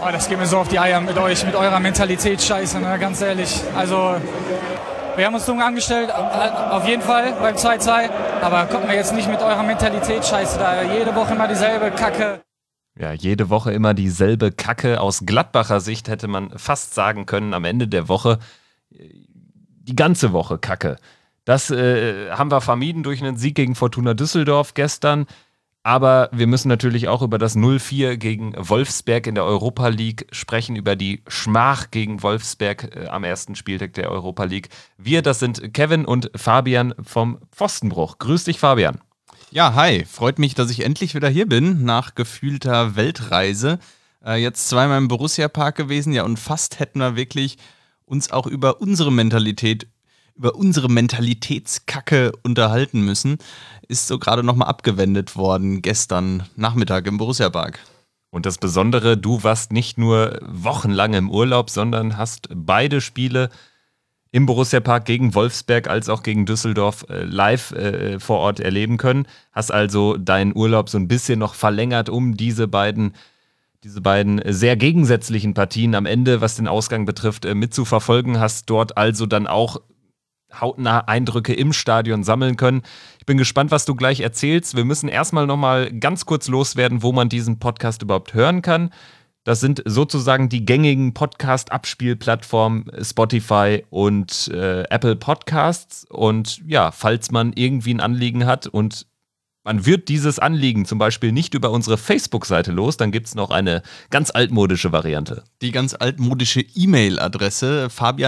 Oh, das geht mir so auf die Eier mit euch, mit eurer Mentalitätsscheiße, ne? Ganz ehrlich. Also, wir haben uns dumm angestellt, auf jeden Fall beim 2-2. Aber kommt mir jetzt nicht mit eurer Mentalitätsscheiße da. Jede Woche immer dieselbe Kacke. Ja, jede Woche immer dieselbe Kacke. Aus Gladbacher Sicht hätte man fast sagen können, am Ende der Woche, die ganze Woche Kacke. Das haben wir vermieden durch einen Sieg gegen Fortuna Düsseldorf gestern. Aber wir müssen natürlich auch über das 0-4 gegen Wolfsberg in der Europa League sprechen, über die Schmach gegen Wolfsberg am ersten Spieltag der Europa League. Wir, das sind Kevin und Fabian vom Pfostenbruch. Grüß dich, Fabian. Ja, hi. Freut mich, dass ich endlich wieder hier bin, nach gefühlter Weltreise. Jetzt zweimal im Borussia-Park gewesen, ja, und fast hätten wir wirklich uns auch über unsere Mentalitätskacke unterhalten müssen. Ist so gerade nochmal abgewendet worden gestern Nachmittag im Borussia-Park. Und das Besondere, du warst nicht nur wochenlang im Urlaub, sondern hast beide Spiele im Borussia-Park gegen Wolfsberg als auch gegen Düsseldorf live vor Ort erleben können. Hast also deinen Urlaub so ein bisschen noch verlängert, um diese beiden sehr gegensätzlichen Partien am Ende, was den Ausgang betrifft, mitzuverfolgen. Hast dort also dann auch hautnah Eindrücke im Stadion sammeln können. Ich bin gespannt, was du gleich erzählst. Wir müssen erstmal nochmal ganz kurz loswerden, wo man diesen Podcast überhaupt hören kann. Das sind sozusagen die gängigen Podcast-Abspielplattformen Spotify und Apple Podcasts. Und ja, falls man irgendwie ein Anliegen hat und man wird dieses Anliegen zum Beispiel nicht über unsere Facebook-Seite los, dann gibt es noch eine ganz altmodische Variante. Die ganz altmodische E-Mail-Adresse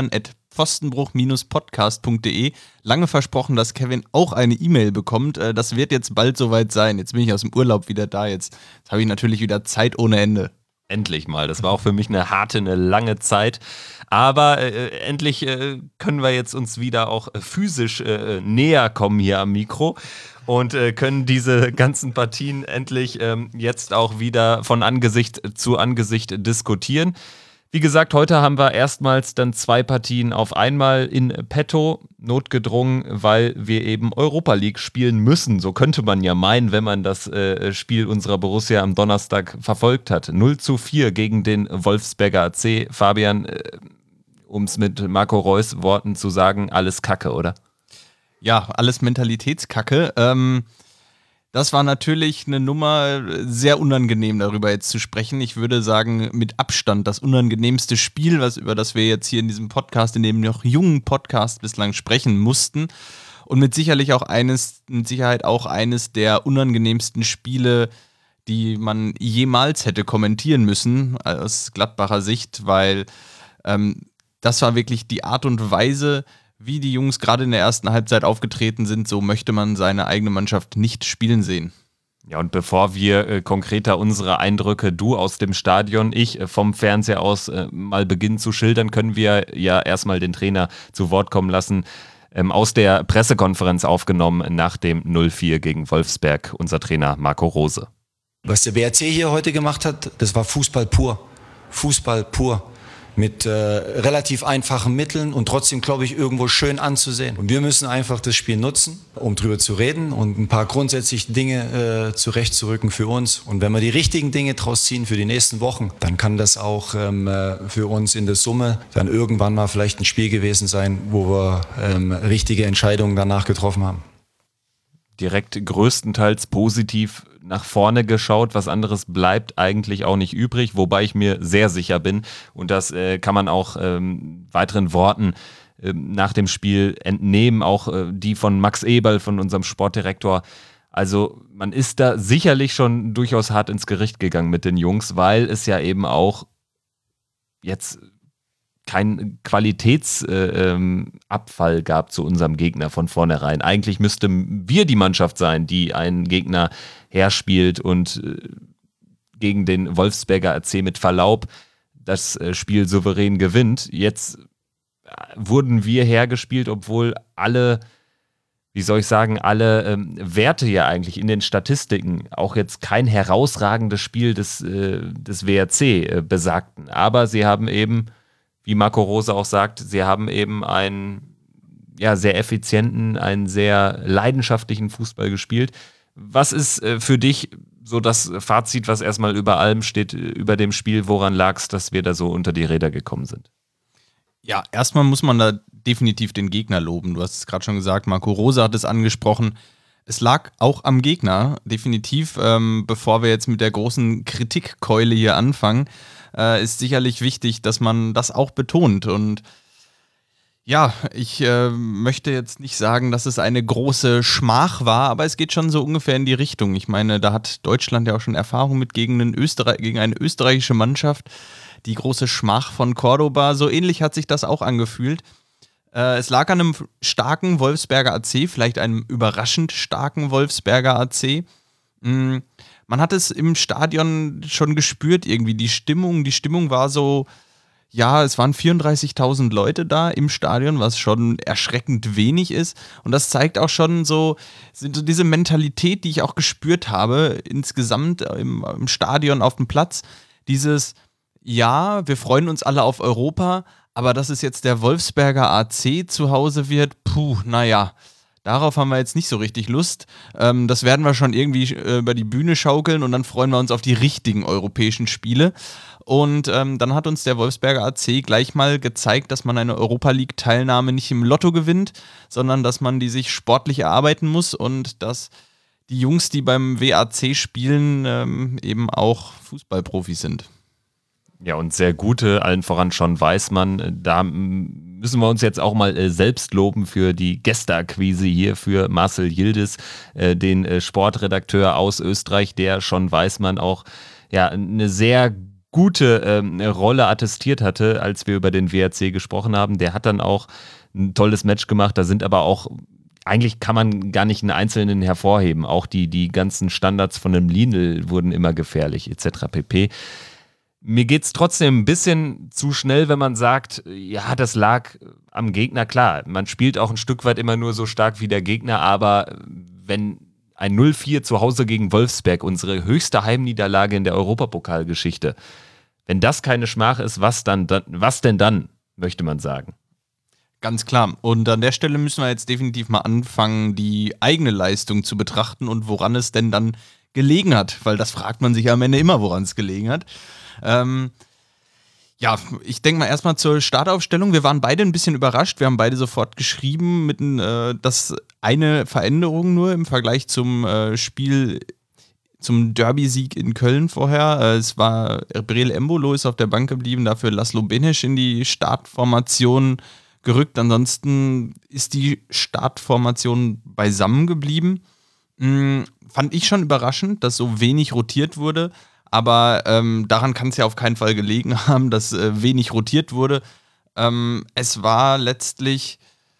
fabian@pfostenbruch-podcast.de. Lange versprochen, dass Kevin auch eine E-Mail bekommt. Das wird jetzt bald soweit sein. Jetzt bin ich aus dem Urlaub wieder da. Jetzt habe ich natürlich wieder Zeit ohne Ende. Endlich mal. Das war auch für mich eine lange Zeit. Aber endlich können wir jetzt uns wieder auch physisch näher kommen hier am Mikro und können diese ganzen Partien endlich jetzt auch wieder von Angesicht zu Angesicht diskutieren. Wie gesagt, heute haben wir erstmals dann 2 Partien auf einmal in petto, notgedrungen, weil wir eben Europa League spielen müssen. So könnte man ja meinen, wenn man das Spiel unserer Borussia am Donnerstag verfolgt hat. 0-4 gegen den Wolfsberger AC. Fabian, um es mit Marco Reus Worten zu sagen, alles Kacke, oder? Ja, alles Mentalitätskacke. Das war natürlich eine Nummer, sehr unangenehm darüber jetzt zu sprechen. Ich würde sagen, mit Abstand das unangenehmste Spiel, über das wir jetzt hier in diesem Podcast, in dem noch jungen Podcast bislang sprechen mussten. Und mit Sicherheit auch eines der unangenehmsten Spiele, die man jemals hätte kommentieren müssen, aus Gladbacher Sicht, weil das war wirklich die Art und Weise, wie die Jungs gerade in der ersten Halbzeit aufgetreten sind. So möchte man seine eigene Mannschaft nicht spielen sehen. Ja, und bevor wir konkreter unsere Eindrücke, du aus dem Stadion, ich vom Fernseher aus mal beginnen zu schildern, können wir ja erstmal den Trainer zu Wort kommen lassen. Aus der Pressekonferenz aufgenommen nach dem 0-4 gegen Wolfsberg, unser Trainer Marco Rose. Was der BRC hier heute gemacht hat, das war Fußball pur. Fußball pur. Mit relativ einfachen Mitteln und trotzdem, glaube ich, irgendwo schön anzusehen. Und wir müssen einfach das Spiel nutzen, um drüber zu reden und ein paar grundsätzliche Dinge zurechtzurücken für uns. Und wenn wir die richtigen Dinge draus ziehen für die nächsten Wochen, dann kann das auch für uns in der Summe dann irgendwann mal vielleicht ein Spiel gewesen sein, wo wir richtige Entscheidungen danach getroffen haben. Direkt größtenteils positiv nach vorne geschaut. Was anderes bleibt eigentlich auch nicht übrig, wobei ich mir sehr sicher bin, und das kann man auch weiteren Worten nach dem Spiel entnehmen, auch die von Max Eberl, von unserem Sportdirektor. Also man ist da sicherlich schon durchaus hart ins Gericht gegangen mit den Jungs, weil es ja eben auch jetzt kein Qualitätsabfall gab zu unserem Gegner von vornherein. Eigentlich müssten wir die Mannschaft sein, die einen Gegner herspielt und gegen den Wolfsberger AC mit Verlaub das Spiel souverän gewinnt. Jetzt wurden wir hergespielt, obwohl alle Werte ja eigentlich in den Statistiken auch jetzt kein herausragendes Spiel des WRC besagten. Aber sie haben eben, wie Marco Rose auch sagt, sie haben eben einen sehr effizienten, einen sehr leidenschaftlichen Fußball gespielt. Was ist für dich so das Fazit, was erstmal über allem steht, über dem Spiel, woran lag es, dass wir da so unter die Räder gekommen sind? Ja, erstmal muss man da definitiv den Gegner loben. Du hast es gerade schon gesagt, Marco Rose hat es angesprochen. Es lag auch am Gegner, definitiv. Bevor wir jetzt mit der großen Kritikkeule hier anfangen, ist sicherlich wichtig, dass man das auch betont. Und ja, ich möchte jetzt nicht sagen, dass es eine große Schmach war, aber es geht schon so ungefähr in die Richtung. Ich meine, da hat Deutschland ja auch schon Erfahrung mit gegen eine österreichische Mannschaft. Die große Schmach von Cordoba, so ähnlich hat sich das auch angefühlt. Es lag an einem starken Wolfsberger AC, vielleicht einem überraschend starken Wolfsberger AC. Man hat es im Stadion schon gespürt irgendwie, die Stimmung war so, ja, es waren 34.000 Leute da im Stadion, was schon erschreckend wenig ist. Und das zeigt auch schon so diese Mentalität, die ich auch gespürt habe, insgesamt im Stadion auf dem Platz. Dieses, ja, wir freuen uns alle auf Europa, aber dass es jetzt der Wolfsberger AC zu Hause wird, naja, darauf haben wir jetzt nicht so richtig Lust. Das werden wir schon irgendwie über die Bühne schaukeln und dann freuen wir uns auf die richtigen europäischen Spiele. Und dann hat uns der Wolfsberger AC gleich mal gezeigt, dass man eine Europa-League-Teilnahme nicht im Lotto gewinnt, sondern dass man die sich sportlich erarbeiten muss und dass die Jungs, die beim WAC spielen, eben auch Fußballprofis sind. Ja, und sehr gute, allen voran schon Weißmann. Da müssen wir uns jetzt auch mal selbst loben für die Gästeakquise hier für Marcel Yildiz, den Sportredakteur aus Österreich, der schon Weißmann auch eine sehr gute Rolle attestiert hatte, als wir über den WRC gesprochen haben. Der hat dann auch ein tolles Match gemacht. Da sind aber auch, eigentlich kann man gar nicht einen Einzelnen hervorheben. Auch die ganzen Standards von dem Lindl wurden immer gefährlich, etc. pp. Mir geht es trotzdem ein bisschen zu schnell, wenn man sagt, ja, das lag am Gegner. Klar, man spielt auch ein Stück weit immer nur so stark wie der Gegner, aber wenn ein 0-4 zu Hause gegen Wolfsberg, unsere höchste Heimniederlage in der Europapokalgeschichte, wenn das keine Schmach ist, was denn dann, möchte man sagen. Ganz klar. Und an der Stelle müssen wir jetzt definitiv mal anfangen, die eigene Leistung zu betrachten und woran es denn dann gelegen hat, weil das fragt man sich am Ende immer, woran es gelegen hat. Ich denke mal erstmal zur Startaufstellung. Wir waren beide ein bisschen überrascht. Wir haben beide sofort geschrieben, dass eine Veränderung nur im Vergleich zum Spiel, zum Derby-Sieg in Köln vorher. Es war Breel Embolo ist auf der Bank geblieben, dafür Laszlo Benesch in die Startformation gerückt. Ansonsten ist die Startformation beisammen geblieben. Fand ich schon überraschend, dass so wenig rotiert wurde. Aber daran kann es ja auf keinen Fall gelegen haben, dass wenig rotiert wurde. Es war letztlich,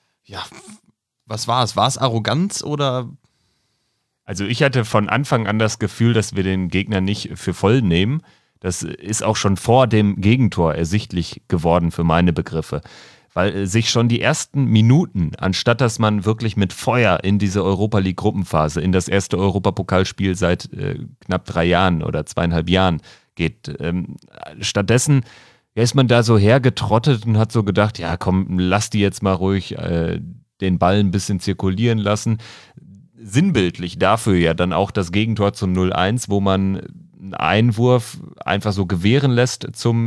was war es? War es Arroganz oder? Also ich hatte von Anfang an das Gefühl, dass wir den Gegner nicht für voll nehmen. Das ist auch schon vor dem Gegentor ersichtlich geworden für meine Begriffe. Weil sich schon die ersten Minuten, anstatt dass man wirklich mit Feuer in diese Europa-League-Gruppenphase, in das erste Europapokalspiel seit knapp 3 Jahren oder 2,5 Jahren geht, stattdessen ist man da so hergetrottet und hat so gedacht, ja komm, lass die jetzt mal ruhig den Ball ein bisschen zirkulieren lassen. Sinnbildlich dafür ja dann auch das Gegentor zum 0-1, wo man einen Einwurf einfach so gewähren lässt zum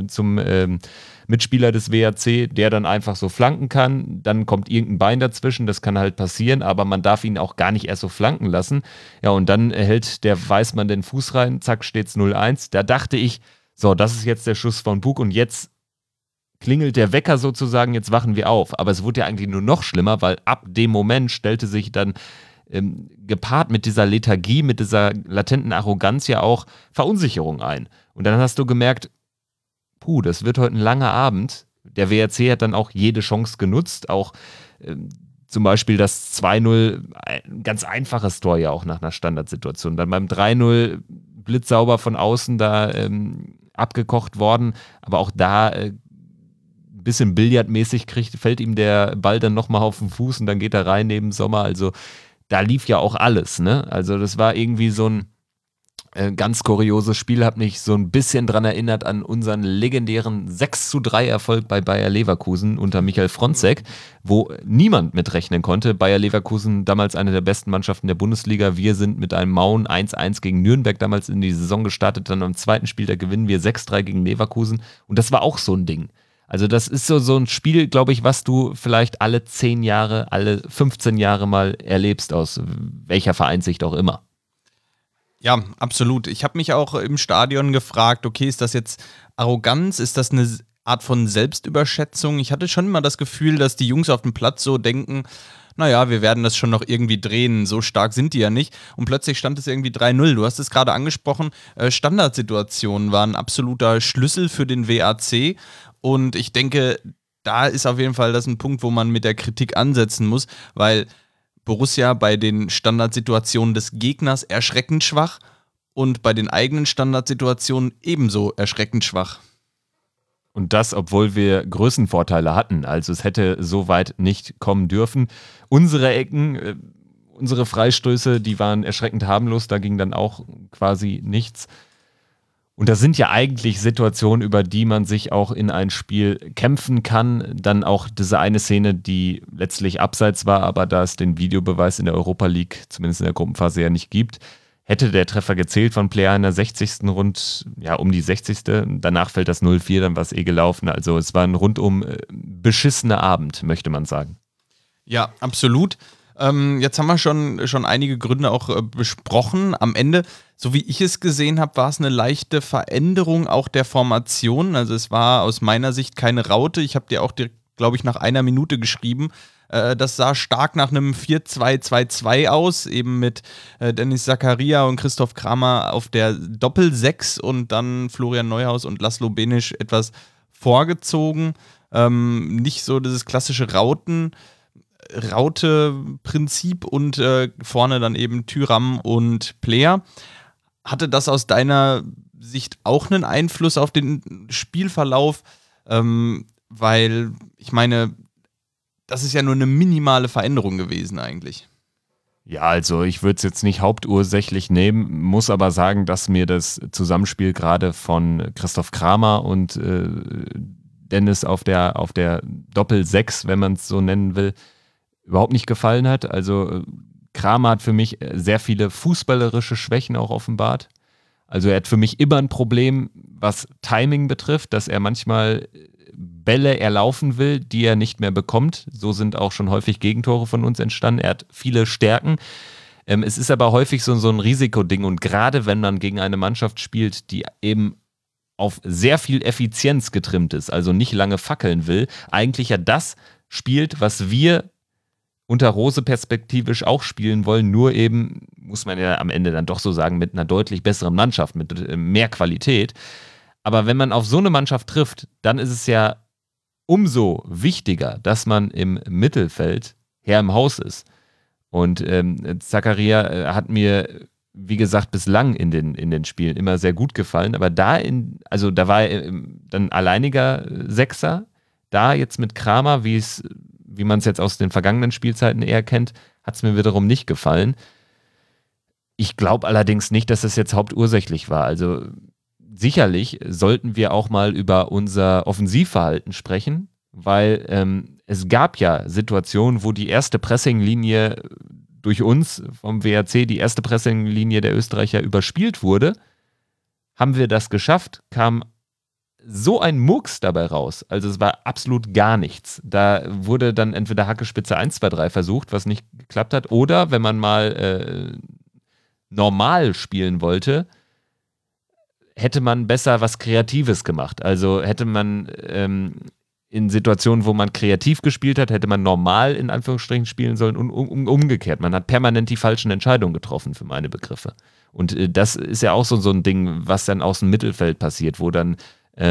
Mitspieler des WRC, der dann einfach so flanken kann, dann kommt irgendein Bein dazwischen, das kann halt passieren, aber man darf ihn auch gar nicht erst so flanken lassen. Ja, und dann hält der Weißmann den Fuß rein, zack, steht's 0-1. Da dachte ich, so, das ist jetzt der Schuss von Bug und jetzt klingelt der Wecker sozusagen, jetzt wachen wir auf. Aber es wurde ja eigentlich nur noch schlimmer, weil ab dem Moment stellte sich dann gepaart mit dieser Lethargie, mit dieser latenten Arroganz ja auch Verunsicherung ein. Und dann hast du gemerkt, das wird heute ein langer Abend. Der WRC hat dann auch jede Chance genutzt, auch zum Beispiel das 2-0, ein ganz einfaches Tor ja auch nach einer Standardsituation. Dann beim 3-0 blitzsauber von außen da abgekocht worden, aber auch da ein bisschen billardmäßig fällt ihm der Ball dann nochmal auf den Fuß und dann geht er rein neben Sommer. Also da lief ja auch alles, ne? Also das war irgendwie so ein Ganz kurioses Spiel, hat mich so ein bisschen dran erinnert an unseren legendären 6:3 Erfolg bei Bayer Leverkusen unter Michael Fronzek, wo niemand mitrechnen konnte. Bayer Leverkusen, damals eine der besten Mannschaften der Bundesliga. Wir sind mit einem mauen 1:1 gegen Nürnberg damals in die Saison gestartet. Dann am zweiten Spieltag gewinnen wir 6:3 gegen Leverkusen. Und das war auch so ein Ding. Also das ist so ein Spiel, glaube ich, was du vielleicht alle 10 Jahre, alle 15 Jahre mal erlebst, aus welcher Vereinssicht auch immer. Ja, absolut. Ich habe mich auch im Stadion gefragt, okay, ist das jetzt Arroganz? Ist das eine Art von Selbstüberschätzung? Ich hatte schon immer das Gefühl, dass die Jungs auf dem Platz so denken, naja, wir werden das schon noch irgendwie drehen, so stark sind die ja nicht. Und plötzlich stand es irgendwie 3:0. Du hast es gerade angesprochen, Standardsituationen waren ein absoluter Schlüssel für den WAC. Und ich denke, da ist auf jeden Fall das ein Punkt, wo man mit der Kritik ansetzen muss, weil Borussia bei den Standardsituationen des Gegners erschreckend schwach und bei den eigenen Standardsituationen ebenso erschreckend schwach. Und das, obwohl wir Größenvorteile hatten. Also es hätte so weit nicht kommen dürfen. Unsere Ecken, unsere Freistöße, die waren erschreckend harmlos. Da ging dann auch quasi nichts. Und das sind ja eigentlich Situationen, über die man sich auch in ein Spiel kämpfen kann. Dann auch diese eine Szene, die letztlich abseits war, aber da es den Videobeweis in der Europa League, zumindest in der Gruppenphase, ja nicht gibt, hätte der Treffer gezählt von Player in der 60. um die 60. Danach fällt das 0:4, dann war es gelaufen. Also es war ein rundum beschissener Abend, möchte man sagen. Ja, absolut. Jetzt haben wir schon einige Gründe auch besprochen. Am Ende, so wie ich es gesehen habe, war es eine leichte Veränderung auch der Formation. Also es war aus meiner Sicht keine Raute. Ich habe dir auch, glaube ich, nach einer Minute geschrieben. Das sah stark nach einem 4-2-2-2 aus, eben mit Dennis Zakaria und Christoph Kramer auf der Doppel-6 und dann Florian Neuhaus und Laszlo Benisch etwas vorgezogen. Nicht so dieses klassische Raute-Prinzip und vorne dann eben Thuram und Player. Hatte das aus deiner Sicht auch einen Einfluss auf den Spielverlauf? Weil, ich meine, das ist ja nur eine minimale Veränderung gewesen eigentlich. Ja, also ich würde es jetzt nicht hauptursächlich nehmen, muss aber sagen, dass mir das Zusammenspiel gerade von Christoph Kramer und Dennis auf der Doppel-6, wenn man es so nennen will, überhaupt nicht gefallen hat. Also Kramer hat für mich sehr viele fußballerische Schwächen auch offenbart. Also er hat für mich immer ein Problem, was Timing betrifft, dass er manchmal Bälle erlaufen will, die er nicht mehr bekommt. So sind auch schon häufig Gegentore von uns entstanden. Er hat viele Stärken. Es ist aber häufig so ein Risikoding und gerade wenn man gegen eine Mannschaft spielt, die eben auf sehr viel Effizienz getrimmt ist, also nicht lange fackeln will, eigentlich ja das spielt, was wir unter Rose perspektivisch auch spielen wollen, nur eben, muss man ja am Ende dann doch so sagen, mit einer deutlich besseren Mannschaft, mit mehr Qualität. Aber wenn man auf so eine Mannschaft trifft, dann ist es ja umso wichtiger, dass man im Mittelfeld Herr im Haus ist. Und Zakaria hat mir, wie gesagt, bislang in den Spielen immer sehr gut gefallen, aber da war er dann alleiniger Sechser, da jetzt mit Kramer, wie man es jetzt aus den vergangenen Spielzeiten eher kennt, hat es mir wiederum nicht gefallen. Ich glaube allerdings nicht, dass es jetzt hauptursächlich war. Also sicherlich sollten wir auch mal über unser Offensivverhalten sprechen, weil es gab ja Situationen, wo die erste Pressinglinie durch uns vom WRC, die erste Pressinglinie der Österreicher überspielt wurde. Haben wir das geschafft, kam so ein Murks dabei raus. Also es war absolut gar nichts. Da wurde dann entweder Hackespitze 1, 2, 3 versucht, was nicht geklappt hat, oder wenn man mal normal spielen wollte, hätte man besser was Kreatives gemacht. Also hätte man in Situationen, wo man kreativ gespielt hat, hätte man normal in Anführungsstrichen spielen sollen und umgekehrt. Man hat permanent die falschen Entscheidungen getroffen, für meine Begriffe. Und das ist ja auch so ein Ding, was dann aus dem Mittelfeld passiert, wo dann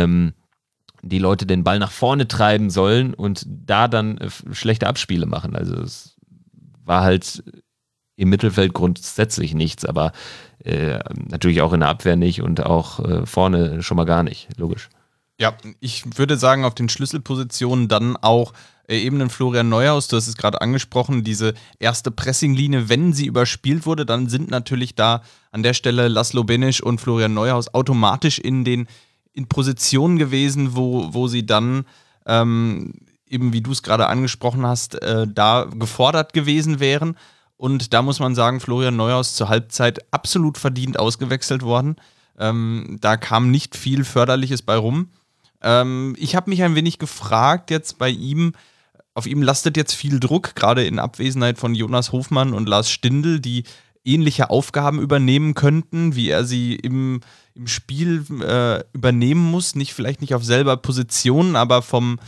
die Leute den Ball nach vorne treiben sollen und da dann schlechte Abspiele machen. Also es war halt im Mittelfeld grundsätzlich nichts, aber natürlich auch in der Abwehr nicht und auch vorne schon mal gar nicht, logisch. Ja, ich würde sagen, auf den Schlüsselpositionen dann auch eben einen Florian Neuhaus, du hast es gerade angesprochen, diese erste Pressinglinie, wenn sie überspielt wurde, dann sind natürlich da an der Stelle Laszlo Benesch und Florian Neuhaus automatisch in Positionen gewesen, wo sie dann eben, wie du es gerade angesprochen hast, da gefordert gewesen wären. Und da muss man sagen, Florian Neuhaus zur Halbzeit absolut verdient ausgewechselt worden. Da kam nicht viel Förderliches bei rum. Ich habe mich ein wenig gefragt jetzt bei ihm, auf ihm lastet jetzt viel Druck, gerade in Abwesenheit von Jonas Hofmann und Lars Stindl, die ähnliche Aufgaben übernehmen könnten, wie er sie im Spiel übernehmen muss. Vielleicht nicht auf selber Position, aber von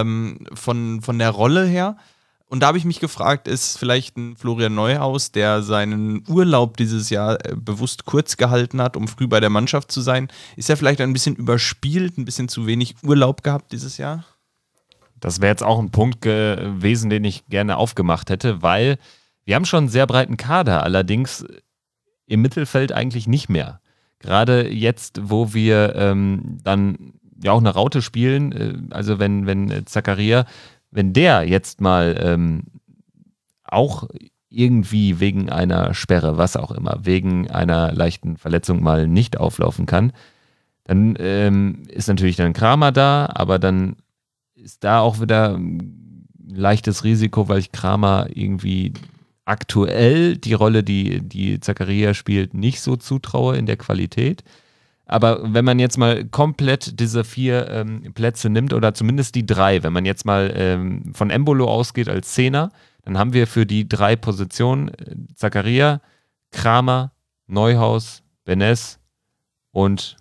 der Rolle her. Und da habe ich mich gefragt, ist vielleicht ein Florian Neuhaus, der seinen Urlaub dieses Jahr bewusst kurz gehalten hat, um früh bei der Mannschaft zu sein, ist er vielleicht ein bisschen überspielt, ein bisschen zu wenig Urlaub gehabt dieses Jahr? Das wäre jetzt auch ein Punkt gewesen, den ich gerne aufgemacht hätte, weil wir haben schon einen sehr breiten Kader, allerdings im Mittelfeld eigentlich nicht mehr. Gerade jetzt, wo wir dann ja auch eine Raute spielen, also wenn Zakaria, wenn der jetzt mal auch irgendwie wegen einer Sperre, was auch immer, wegen einer leichten Verletzung mal nicht auflaufen kann, dann ist natürlich dann Kramer da, aber dann ist da auch wieder ein leichtes Risiko, weil ich Kramer irgendwie aktuell die Rolle, die Zakaria spielt, nicht so zutraue in der Qualität. Aber wenn man jetzt mal komplett diese 4 Plätze nimmt, oder zumindest die 3, wenn man jetzt mal von Embolo ausgeht als Zehner, dann haben wir für die 3 Positionen Zakaria, Kramer, Neuhaus, Benes und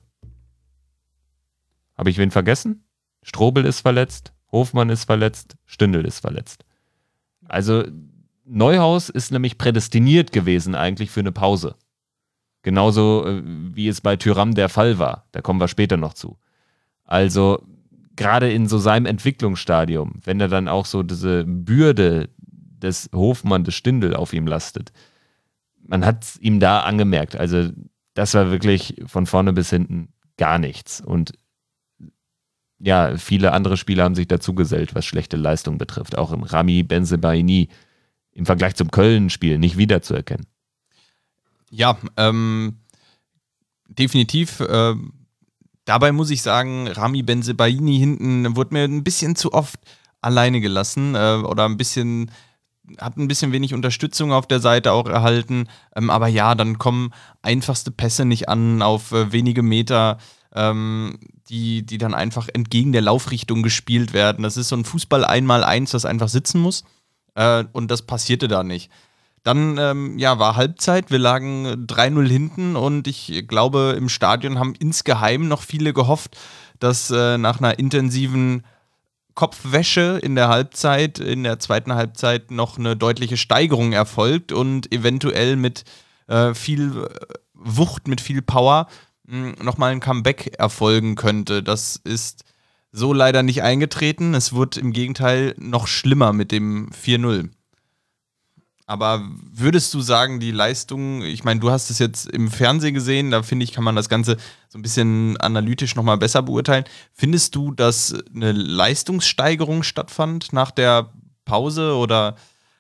habe ich wen vergessen? Strobel ist verletzt, Hofmann ist verletzt, Stindl ist verletzt. Also Neuhaus ist nämlich prädestiniert gewesen eigentlich für eine Pause. Genauso wie es bei Thuram der Fall war. Da kommen wir später noch zu. Also gerade in so seinem Entwicklungsstadium, wenn er dann auch so diese Bürde des Hofmann, des Stindl auf ihm lastet, man hat es ihm da angemerkt. Also das war wirklich von vorne bis hinten gar nichts. Und ja, viele andere Spieler haben sich dazu gesellt, was schlechte Leistung betrifft. Auch im Rami Bensebaini im Vergleich zum Köln-Spiel nicht wiederzuerkennen. Ja, definitiv. Dabei muss ich sagen, Rami Bensebaini hinten wurde mir ein bisschen zu oft alleine gelassen oder hat ein bisschen wenig Unterstützung auf der Seite auch erhalten. Aber ja, dann kommen einfachste Pässe nicht an auf wenige Meter, die dann einfach entgegen der Laufrichtung gespielt werden. Das ist so ein Fußball 1x1, das einfach sitzen muss. Und das passierte da nicht. Dann war Halbzeit, wir lagen 3-0 hinten und ich glaube, im Stadion haben insgeheim noch viele gehofft, dass nach einer intensiven Kopfwäsche in der Halbzeit, in der zweiten Halbzeit noch eine deutliche Steigerung erfolgt und eventuell mit viel Wucht, mit viel Power nochmal ein Comeback erfolgen könnte. Das ist so leider nicht eingetreten. Es wurde im Gegenteil noch schlimmer mit dem 4-0. Aber würdest du sagen, die Leistung, ich meine, du hast es jetzt im Fernsehen gesehen, da finde ich, kann man das Ganze so ein bisschen analytisch nochmal besser beurteilen. Findest du, dass eine Leistungssteigerung stattfand nach der Pause oder?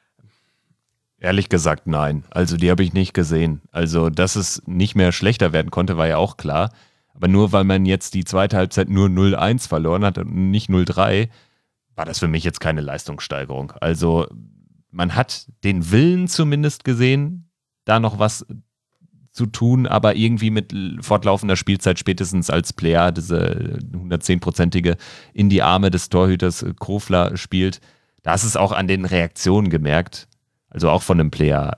Ehrlich gesagt, nein. Also die habe ich nicht gesehen. Also, dass es nicht mehr schlechter werden konnte, war ja auch klar. Aber nur weil man jetzt die zweite Halbzeit nur 0-1 verloren hat und nicht 0-3, war das für mich jetzt keine Leistungssteigerung. Also man hat den Willen zumindest gesehen, da noch was zu tun, aber irgendwie mit fortlaufender Spielzeit, spätestens als Player diese 110-prozentige in die Arme des Torhüters Kofler spielt, da ist es auch an den Reaktionen gemerkt, also auch von einem Player,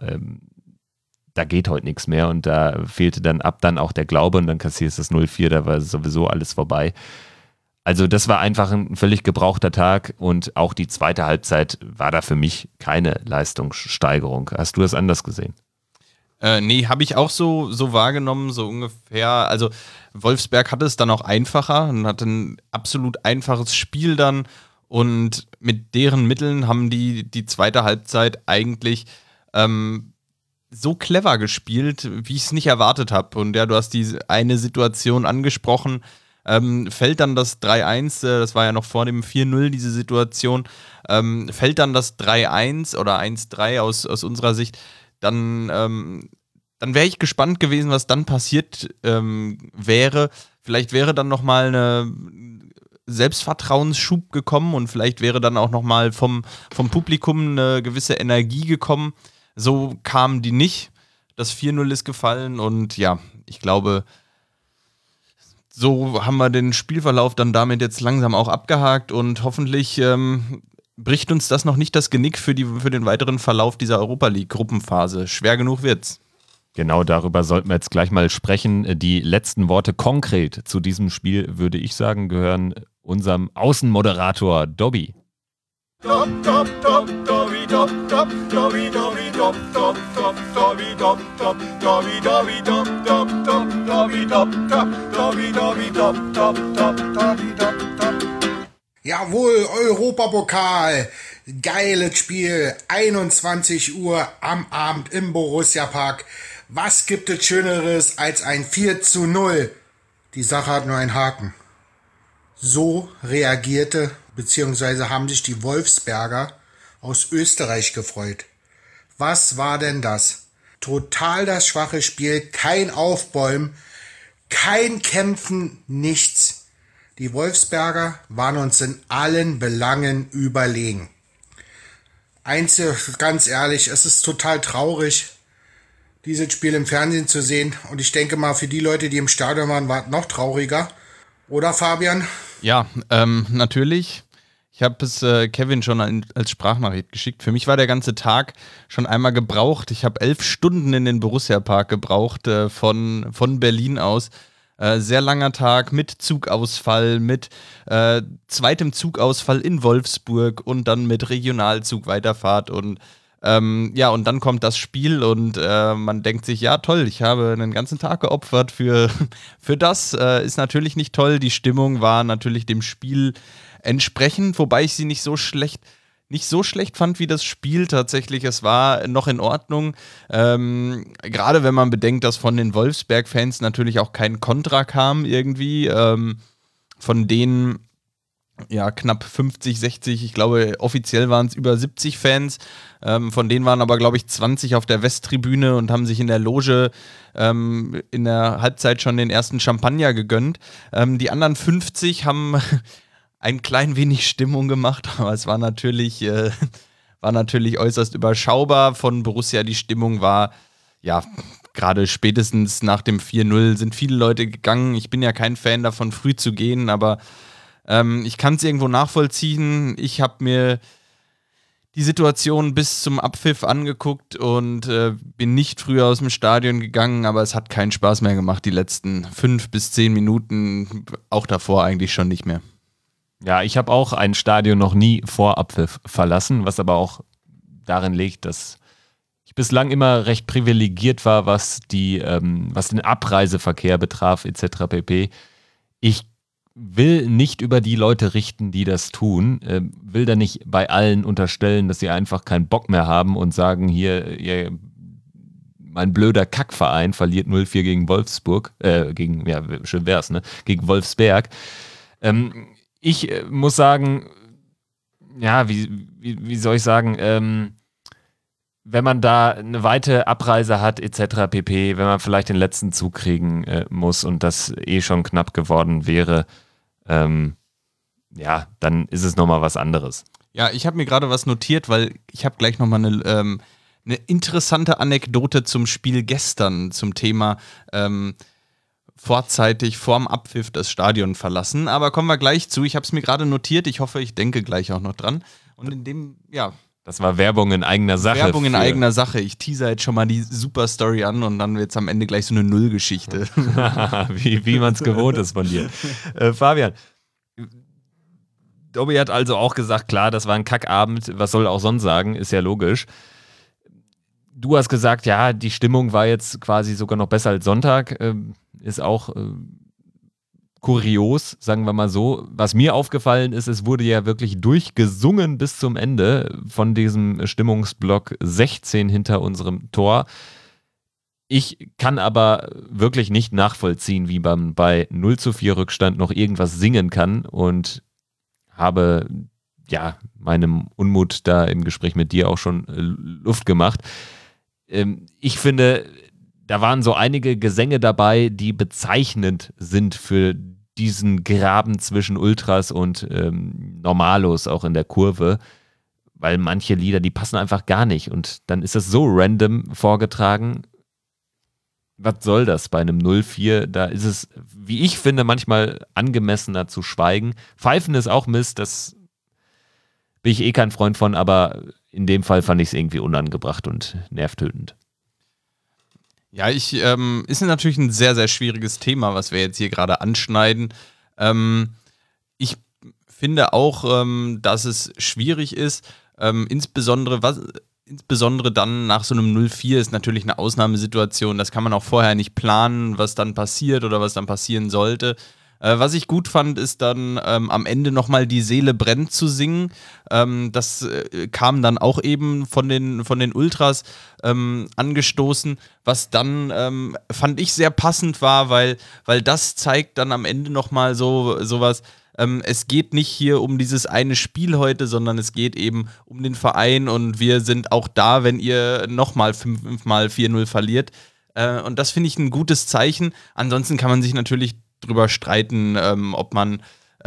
da geht heute nichts mehr und da fehlte dann auch der Glaube und dann kassierst du das 0-4, da war sowieso alles vorbei. Also das war einfach ein völlig gebrauchter Tag und auch die zweite Halbzeit war da für mich keine Leistungssteigerung. Hast du das anders gesehen? Nee, habe ich auch so wahrgenommen, so ungefähr. Also Wolfsberg hatte es dann auch einfacher und hatte ein absolut einfaches Spiel dann und mit deren Mitteln haben die zweite Halbzeit eigentlich so clever gespielt, wie ich es nicht erwartet habe. Und ja, du hast diese eine Situation angesprochen, Fällt dann das 3-1, das war ja noch vor dem 4-0 diese Situation, fällt dann das 3-1 oder 1-3 aus unserer Sicht, dann wäre ich gespannt gewesen, was dann passiert wäre. Vielleicht wäre dann nochmal eine Selbstvertrauensschub gekommen und vielleicht wäre dann auch nochmal vom Publikum eine gewisse Energie gekommen. So kam die nicht. Das 4-0 ist gefallen und ja, ich glaube, so haben wir den Spielverlauf dann damit jetzt langsam auch abgehakt und hoffentlich bricht uns das noch nicht das Genick für den weiteren Verlauf dieser Europa League-Gruppenphase. Schwer genug wird's. Genau, darüber sollten wir jetzt gleich mal sprechen. Die letzten Worte konkret zu diesem Spiel, würde ich sagen, gehören unserem Außenmoderator Dobby. Jawohl, Europapokal. Geiles Spiel. 21 Uhr am Abend im Borussia-Park. Was gibt es Schöneres als ein 4-0? Die Sache hat nur einen Haken. So reagierte bzw. haben sich die Wolfsberger aus Österreich gefreut. Was war denn das? Total das schwache Spiel, kein Aufbäumen, kein Kämpfen, nichts. Die Wolfsberger waren uns in allen Belangen überlegen. Ganz ehrlich, es ist total traurig, dieses Spiel im Fernsehen zu sehen. Und ich denke mal, für die Leute, die im Stadion waren, war es noch trauriger. Oder, Fabian? Ja, natürlich. Ich habe es Kevin schon als Sprachnachricht geschickt. Für mich war der ganze Tag schon einmal gebraucht. Ich habe 11 Stunden in den Borussia-Park gebraucht, von Berlin aus. Sehr langer Tag mit Zugausfall, mit zweitem Zugausfall in Wolfsburg und dann mit Regionalzug-Weiterfahrt und und dann kommt das Spiel und man denkt sich, ja toll, ich habe einen ganzen Tag geopfert für das. Ist natürlich nicht toll, die Stimmung war natürlich dem Spiel entsprechend, wobei ich sie nicht so schlecht fand wie das Spiel tatsächlich. Es war noch in Ordnung. Gerade wenn man bedenkt, dass von den Wolfsberg-Fans natürlich auch kein Kontra kam irgendwie. Von denen knapp 50, 60, ich glaube offiziell waren es über 70 Fans. Von denen waren aber, glaube ich, 20 auf der Westtribüne und haben sich in der Loge in der Halbzeit schon den ersten Champagner gegönnt. Die anderen 50 haben ein klein wenig Stimmung gemacht, aber es war natürlich äußerst überschaubar von Borussia. Die Stimmung war, gerade spätestens nach dem 4-0 sind viele Leute gegangen. Ich bin ja kein Fan davon, früh zu gehen, aber ich kann es irgendwo nachvollziehen. Ich habe mir die Situation bis zum Abpfiff angeguckt und bin nicht früher aus dem Stadion gegangen, aber es hat keinen Spaß mehr gemacht, die letzten 5 bis 10 Minuten, auch davor eigentlich schon nicht mehr. Ja, ich habe auch ein Stadion noch nie vor Abpfiff verlassen, was aber auch darin liegt, dass ich bislang immer recht privilegiert war, was den Abreiseverkehr betraf, etc. pp. Ich will nicht über die Leute richten, die das tun, will da nicht bei allen unterstellen, dass sie einfach keinen Bock mehr haben und sagen, hier, mein blöder Kackverein verliert 0-4 gegen Wolfsburg, schön wär's, ne? Gegen Wolfsberg. Ich muss sagen, wie soll ich sagen, wenn man da eine weite Abreise hat, etc. pp., wenn man vielleicht den letzten Zug kriegen muss und das schon knapp geworden wäre, dann ist es nochmal was anderes. Ja, ich habe mir gerade was notiert, weil ich habe gleich nochmal eine interessante Anekdote zum Spiel gestern, zum Thema vorzeitig vorm Abpfiff das Stadion verlassen. Aber kommen wir gleich zu. Ich habe es mir gerade notiert. Ich hoffe, ich denke gleich auch noch dran. Und in dem, das war Werbung in eigener Sache. Werbung in eigener Sache. Ich teaser jetzt schon mal die super Story an und dann wird es am Ende gleich so eine Nullgeschichte. wie man es gewohnt ist von dir. Fabian, Dobby hat also auch gesagt, klar, das war ein Kackabend. Was soll er auch sonst sagen? Ist ja logisch. Du hast gesagt, ja, die Stimmung war jetzt quasi sogar noch besser als Sonntag. Ist auch kurios, sagen wir mal so. Was mir aufgefallen ist, es wurde ja wirklich durchgesungen bis zum Ende von diesem Stimmungsblock 16 hinter unserem Tor. Ich kann aber wirklich nicht nachvollziehen, wie man bei 0:4 Rückstand noch irgendwas singen kann und habe ja meinem Unmut da im Gespräch mit dir auch schon Luft gemacht. Ich finde, da waren so einige Gesänge dabei, die bezeichnend sind für diesen Graben zwischen Ultras und Normalos auch in der Kurve, weil manche Lieder, die passen einfach gar nicht und dann ist das so random vorgetragen. Was soll das bei einem 0:4? Da ist es, wie ich finde, manchmal angemessener zu schweigen. Pfeifen ist auch Mist, das bin ich kein Freund von, aber in dem Fall fand ich es irgendwie unangebracht und nervtötend. Ja, ist natürlich ein sehr, sehr schwieriges Thema, was wir jetzt hier gerade anschneiden. Ich finde auch, dass es schwierig ist, insbesondere dann nach so einem 0:4 ist natürlich eine Ausnahmesituation. Das kann man auch vorher nicht planen, was dann passiert oder was dann passieren sollte. Was ich gut fand, ist dann am Ende nochmal Die Seele brennt zu singen. Das kam dann auch eben von den Ultras angestoßen, was dann, fand ich, sehr passend war, weil das zeigt dann am Ende nochmal sowas. Es geht nicht hier um dieses eine Spiel heute, sondern es geht eben um den Verein und wir sind auch da, wenn ihr nochmal 5-mal 4-0 verliert. Und das finde ich ein gutes Zeichen. Ansonsten kann man sich natürlich drüber streiten, ob man,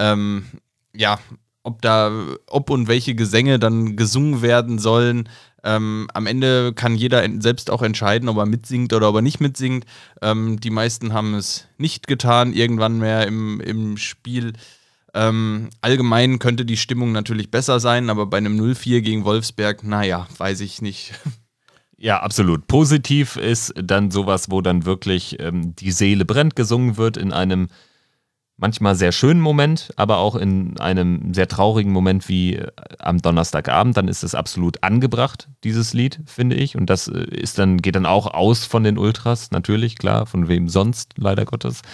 ob und welche Gesänge dann gesungen werden sollen. Am Ende kann jeder selbst auch entscheiden, ob er mitsingt oder ob er nicht mitsingt. Die meisten haben es nicht getan, irgendwann mehr im Spiel. Allgemein könnte die Stimmung natürlich besser sein, aber bei einem 0:4 gegen Wolfsberg, naja, weiß ich nicht. Ja, absolut. Positiv ist dann sowas, wo dann wirklich die Seele brennt gesungen wird in einem manchmal sehr schönen Moment, aber auch in einem sehr traurigen Moment wie am Donnerstagabend. Dann ist es absolut angebracht, dieses Lied, finde ich. Und das geht dann auch aus von den Ultras, natürlich, klar, von wem sonst, leider Gottes.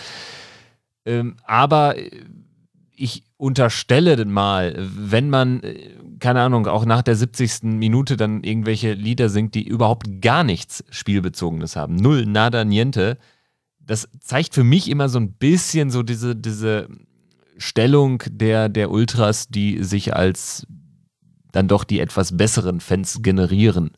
Aber ich unterstelle mal, wenn man, keine Ahnung, auch nach der 70. Minute dann irgendwelche Lieder singt, die überhaupt gar nichts Spielbezogenes haben. Null, nada, niente. Das zeigt für mich immer so ein bisschen so diese Stellung der Ultras, die sich als dann doch die etwas besseren Fans generieren.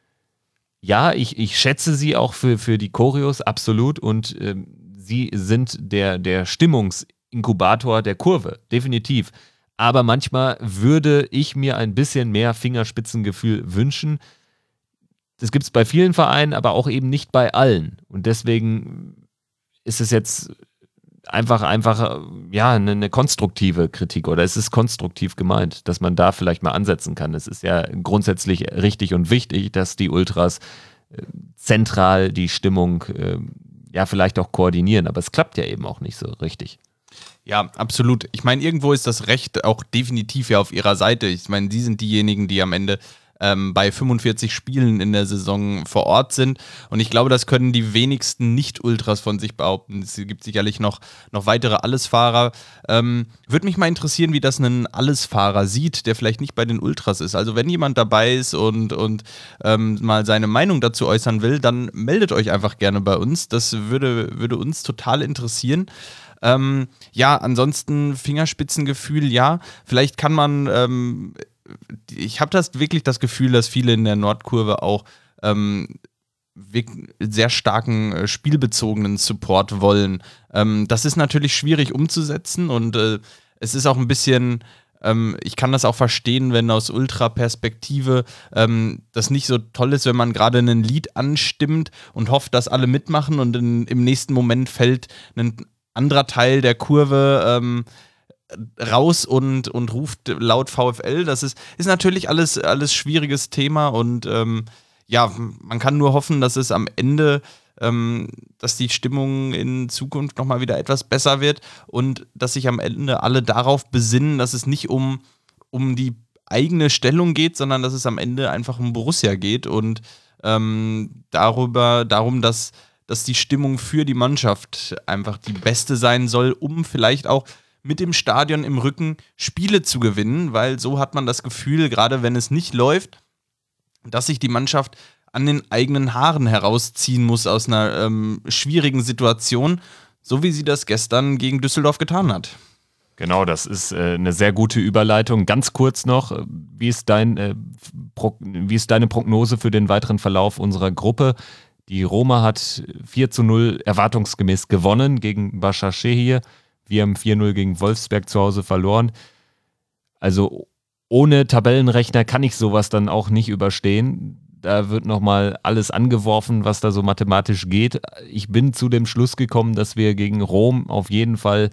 Ja, ich schätze sie auch für die Choreos, absolut. Und sie sind der Stimmungsinkubator der Kurve, definitiv. Aber manchmal würde ich mir ein bisschen mehr Fingerspitzengefühl wünschen. Das gibt es bei vielen Vereinen, aber auch eben nicht bei allen. Und deswegen ist es jetzt einfach ja, eine konstruktive Kritik oder es ist konstruktiv gemeint, dass man da vielleicht mal ansetzen kann. Es ist ja grundsätzlich richtig und wichtig, dass die Ultras zentral die Stimmung ja vielleicht auch koordinieren, aber es klappt ja eben auch nicht so richtig. Ja, absolut. Ich meine, irgendwo ist das Recht auch definitiv ja auf ihrer Seite. Ich meine, sie sind diejenigen, die am Ende bei 45 Spielen in der Saison vor Ort sind. Und ich glaube, das können die wenigsten Nicht-Ultras von sich behaupten. Es gibt sicherlich noch weitere Allesfahrer. Würde mich mal interessieren, wie das ein Allesfahrer sieht, der vielleicht nicht bei den Ultras ist. Also wenn jemand dabei ist und mal seine Meinung dazu äußern will, dann meldet euch einfach gerne bei uns. Das würde uns total interessieren. Ja, ansonsten Fingerspitzengefühl, ja. Vielleicht kann man ich habe wirklich das Gefühl, dass viele in der Nordkurve auch sehr starken spielbezogenen Support wollen. Das ist natürlich schwierig umzusetzen und es ist auch ein bisschen, ich kann das auch verstehen, wenn aus Ultra-Perspektive das nicht so toll ist, wenn man gerade ein Lied anstimmt und hofft, dass alle mitmachen und im nächsten Moment fällt ein anderer Teil der Kurve raus und ruft laut VfL. Das ist natürlich alles schwieriges Thema und ja, man kann nur hoffen, dass es am Ende, dass die Stimmung in Zukunft nochmal wieder etwas besser wird und dass sich am Ende alle darauf besinnen, dass es nicht um die eigene Stellung geht, sondern dass es am Ende einfach um Borussia geht und darum, dass die Stimmung für die Mannschaft einfach die beste sein soll, um vielleicht auch mit dem Stadion im Rücken Spiele zu gewinnen, weil so hat man das Gefühl, gerade wenn es nicht läuft, dass sich die Mannschaft an den eigenen Haaren herausziehen muss aus einer schwierigen Situation, so wie sie das gestern gegen Düsseldorf getan hat. Genau, das ist eine sehr gute Überleitung. Ganz kurz noch, wie ist deine Prognose für den weiteren Verlauf unserer Gruppe? Die Roma hat 4:0 erwartungsgemäß gewonnen gegen Başakşehir. Wir haben 4:0 gegen Wolfsberg zu Hause verloren. Also ohne Tabellenrechner kann ich sowas dann auch nicht überstehen. Da wird nochmal alles angeworfen, was da so mathematisch geht. Ich bin zu dem Schluss gekommen, dass wir gegen Rom auf jeden Fall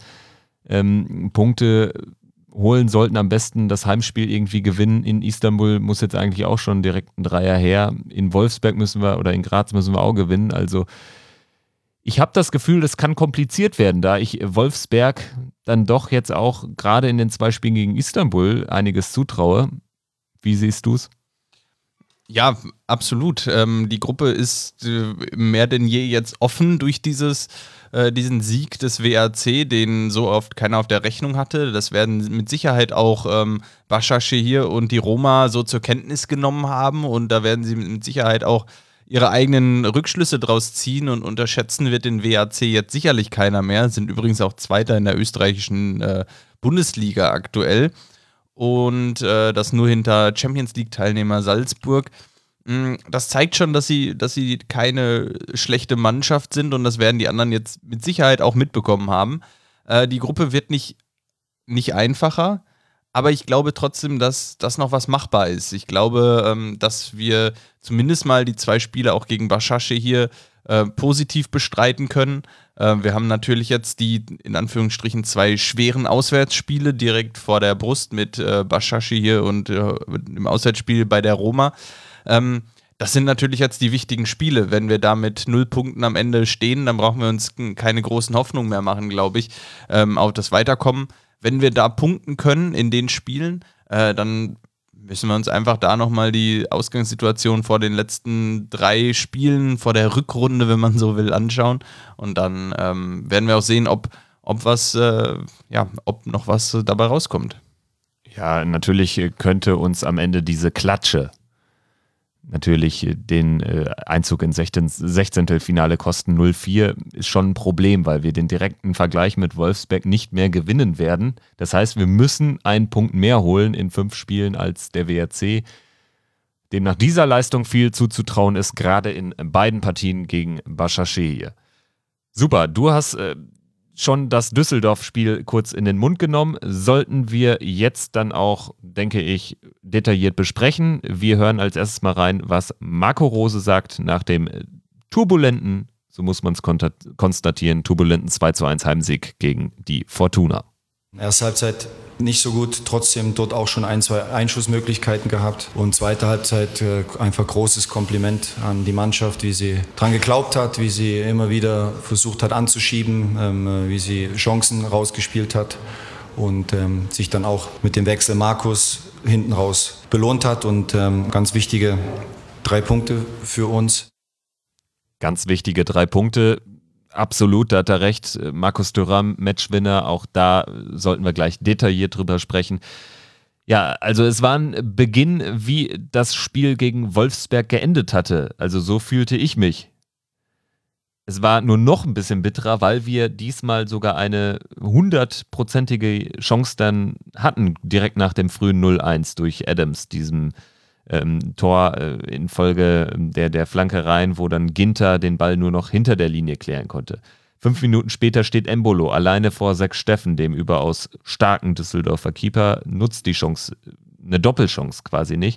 Punkte holen sollten. Am besten das Heimspiel irgendwie gewinnen. In Istanbul muss jetzt eigentlich auch schon direkt ein Dreier her. In Wolfsberg in Graz müssen wir auch gewinnen. Also ich habe das Gefühl, das kann kompliziert werden, da ich Wolfsberg dann doch jetzt auch gerade in den 2 Spielen gegen Istanbul einiges zutraue. Wie siehst du es? Ja, absolut. Die Gruppe ist mehr denn je jetzt offen durch diesen Sieg des WRC, den so oft keiner auf der Rechnung hatte. Das werden mit Sicherheit auch Başakşehir und die Roma so zur Kenntnis genommen haben und da werden sie mit Sicherheit auch ihre eigenen Rückschlüsse draus ziehen und unterschätzen wird den WRC jetzt sicherlich keiner mehr. Sind übrigens auch Zweiter in der österreichischen Bundesliga aktuell. Und das nur hinter Champions-League-Teilnehmer Salzburg. Das zeigt schon, dass sie keine schlechte Mannschaft sind und das werden die anderen jetzt mit Sicherheit auch mitbekommen haben. Die Gruppe wird nicht einfacher, aber ich glaube trotzdem, dass das noch was machbar ist. Ich glaube, dass wir zumindest mal die 2 Spiele auch gegen Başakşehir positiv bestreiten können. Wir haben natürlich jetzt die, in Anführungsstrichen, 2 schweren Auswärtsspiele direkt vor der Brust mit Başakşehir und dem Auswärtsspiel bei der Roma. Das sind natürlich jetzt die wichtigen Spiele. Wenn wir da mit 0 Punkten am Ende stehen, dann brauchen wir uns keine großen Hoffnungen mehr machen, glaube ich, auf das Weiterkommen. Wenn wir da punkten können in den Spielen, dann müssen wir uns einfach da nochmal die Ausgangssituation vor den letzten 3 Spielen, vor der Rückrunde, wenn man so will, anschauen. Und dann werden wir auch sehen, ob noch was dabei rauskommt. Ja, natürlich könnte uns am Ende diese Klatsche natürlich den Einzug ins 16. Finale kosten. 0:4 ist schon ein Problem, weil wir den direkten Vergleich mit Wolfsberg nicht mehr gewinnen werden. Das heißt, wir müssen einen Punkt mehr holen in 5 Spielen als der WRC. Dem nach dieser Leistung viel zuzutrauen ist, gerade in beiden Partien gegen Başakşehir. Super, du hast schon das Düsseldorf-Spiel kurz in den Mund genommen. Sollten wir jetzt dann auch, denke ich, detailliert besprechen. Wir hören als erstes mal rein, was Marco Rose sagt nach dem turbulenten, so muss man es konstatieren, turbulenten 2:1 Heimsieg gegen die Fortuna. Erste Halbzeit nicht so gut, trotzdem dort auch schon 1-2 Einschussmöglichkeiten gehabt. Und zweite Halbzeit einfach großes Kompliment an die Mannschaft, wie sie dran geglaubt hat, wie sie immer wieder versucht hat anzuschieben, wie sie Chancen rausgespielt hat und sich dann auch mit dem Wechsel Markus hinten raus belohnt hat. Und ganz wichtige 3 Punkte für uns. Ganz wichtige 3 Punkte. Absolut, da hat er recht. Markus Thuram, Matchwinner, auch da sollten wir gleich detailliert drüber sprechen. Ja, also es war ein Beginn, wie das Spiel gegen Wolfsberg geendet hatte. Also so fühlte ich mich. Es war nur noch ein bisschen bitterer, weil wir diesmal sogar eine 100-prozentige Chance dann hatten, direkt nach dem frühen 0:1 durch Adams, diesem Tor in Folge der Flankereien, wo dann Ginter den Ball nur noch hinter der Linie klären konnte. 5 Minuten später steht Embolo alleine vor Zach Steffen, dem überaus starken Düsseldorfer Keeper, nutzt die Chance, eine Doppelchance quasi nicht.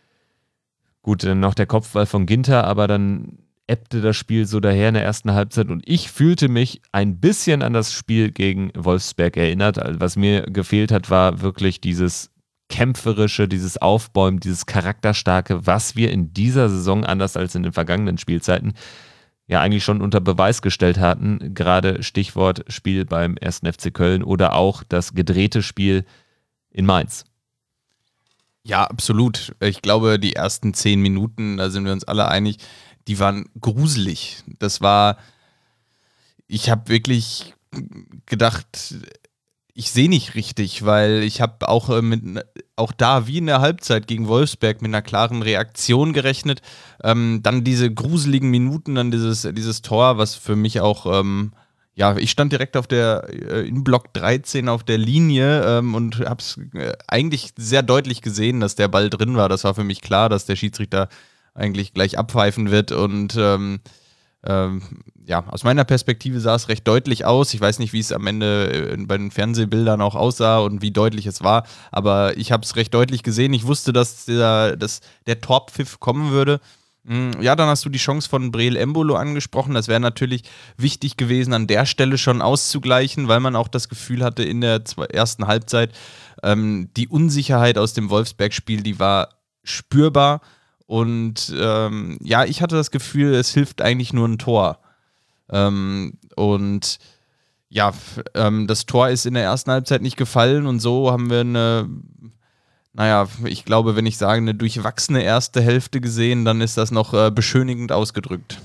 Gut, dann noch der Kopfball von Ginter, aber dann ebbte das Spiel so daher in der ersten Halbzeit und ich fühlte mich ein bisschen an das Spiel gegen Wolfsberg erinnert. Was mir gefehlt hat, war wirklich dieses Kämpferische, dieses Aufbäumen, dieses Charakterstarke, was wir in dieser Saison, anders als in den vergangenen Spielzeiten, ja eigentlich schon unter Beweis gestellt hatten. Gerade Stichwort Spiel beim 1. FC Köln oder auch das gedrehte Spiel in Mainz. Ja, absolut. Ich glaube, die ersten 10 Minuten, da sind wir uns alle einig, die waren gruselig. Ich habe wirklich gedacht, ich sehe nicht richtig, weil ich habe auch da wie in der Halbzeit gegen Wolfsberg mit einer klaren Reaktion gerechnet. Dann diese gruseligen Minuten, dann dieses Tor, was für mich auch, ich stand direkt in Block 13 auf der Linie und habe es eigentlich sehr deutlich gesehen, dass der Ball drin war. Das war für mich klar, dass der Schiedsrichter eigentlich gleich abpfeifen wird und aus meiner Perspektive sah es recht deutlich aus. Ich weiß nicht, wie es am Ende bei den Fernsehbildern auch aussah und wie deutlich es war, aber ich habe es recht deutlich gesehen. Ich wusste, dass der Torpfiff kommen würde. Ja, dann hast du die Chance von Breel Embolo angesprochen. Das wäre natürlich wichtig gewesen, an der Stelle schon auszugleichen, weil man auch das Gefühl hatte in der ersten Halbzeit, die Unsicherheit aus dem Wolfsberg-Spiel, die war spürbar. Und ich hatte das Gefühl, es hilft eigentlich nur ein Tor. Das Tor ist in der ersten Halbzeit nicht gefallen und so haben wir ich glaube, wenn ich sage, eine durchwachsene erste Hälfte gesehen, dann ist das noch beschönigend ausgedrückt.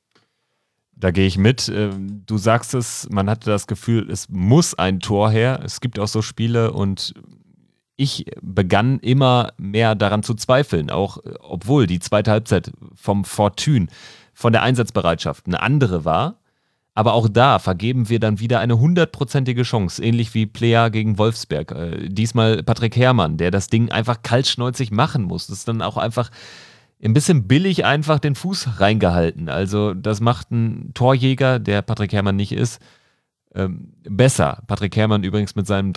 Da gehe ich mit. Du sagst es, man hatte das Gefühl, es muss ein Tor her. Es gibt auch so Spiele und ich begann immer mehr daran zu zweifeln, auch obwohl die zweite Halbzeit vom Fortune, von der Einsatzbereitschaft eine andere war. Aber auch da vergeben wir dann wieder eine 100%ige Chance, ähnlich wie Plea gegen Wolfsberg. Diesmal Patrick Herrmann, der das Ding einfach kaltschnäuzig machen muss. Das ist dann auch einfach ein bisschen billig einfach den Fuß reingehalten. Also das macht ein Torjäger, der Patrick Herrmann nicht ist, besser. Patrick Herrmann übrigens mit seinem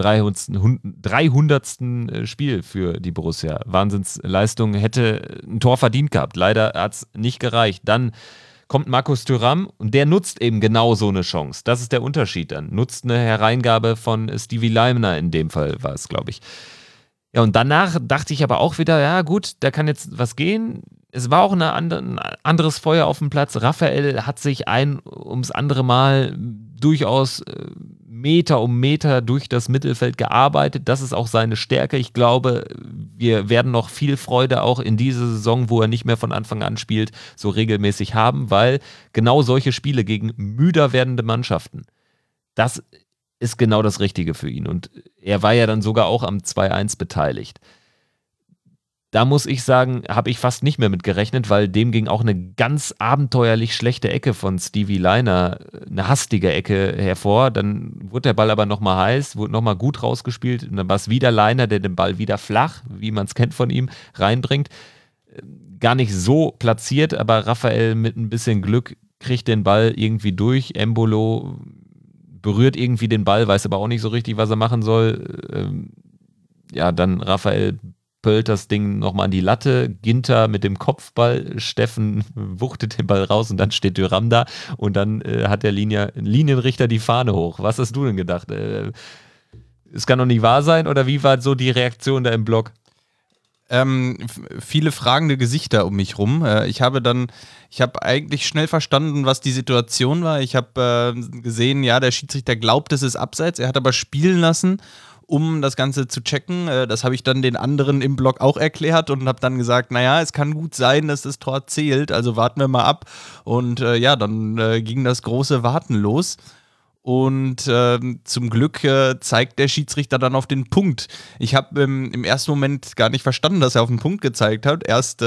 300. Spiel für die Borussia. Wahnsinnsleistung, hätte ein Tor verdient gehabt. Leider hat es nicht gereicht. Dann kommt Markus Thuram und der nutzt eben genau so eine Chance. Das ist der Unterschied dann. Nutzt eine Hereingabe von Stevie Leimner, in dem Fall war es, glaube ich. Ja, und danach dachte ich aber auch wieder, ja gut, da kann jetzt was gehen. Es war auch ein anderes Feuer auf dem Platz. Raphael hat sich ein ums andere Mal durchaus Meter um Meter durch das Mittelfeld gearbeitet. Das ist auch seine Stärke. Ich glaube, wir werden noch viel Freude auch in dieser Saison, wo er nicht mehr von Anfang an spielt, so regelmäßig haben, weil genau solche Spiele gegen müder werdende Mannschaften, das ist genau das Richtige für ihn. Und er war ja dann sogar auch am 2-1 beteiligt. Da muss ich sagen, habe ich fast nicht mehr mit gerechnet, weil dem ging auch eine ganz abenteuerlich schlechte Ecke von Stevie Leiner, eine hastige Ecke hervor. Dann wurde der Ball aber nochmal heiß, wurde nochmal gut rausgespielt und dann war es wieder Leiner, der den Ball wieder flach, wie man es kennt von ihm, reinbringt. Gar nicht so platziert, aber Raphael mit ein bisschen Glück kriegt den Ball irgendwie durch. Embolo berührt irgendwie den Ball, weiß aber auch nicht so richtig, was er machen soll. Dann Raphael pölt das Ding nochmal an die Latte, Ginter mit dem Kopfball, Steffen wuchtet den Ball raus und dann steht Thuram da und dann hat der Linienrichter die Fahne hoch. Was hast du denn gedacht? Es kann doch nicht wahr sein oder wie war so die Reaktion da im Block? Viele fragende Gesichter um mich rum. Ich habe eigentlich schnell verstanden, was die Situation war. Ich habe gesehen, ja, der Schiedsrichter glaubt, es ist abseits. Er hat aber spielen lassen, um das Ganze zu checken. Das habe ich dann den anderen im Block auch erklärt und habe dann gesagt, naja, es kann gut sein, dass das Tor zählt, also warten wir mal ab. Und dann ging das große Warten los. Und zum Glück zeigt der Schiedsrichter dann auf den Punkt. Ich habe im ersten Moment gar nicht verstanden, dass er auf den Punkt gezeigt hat. Erst,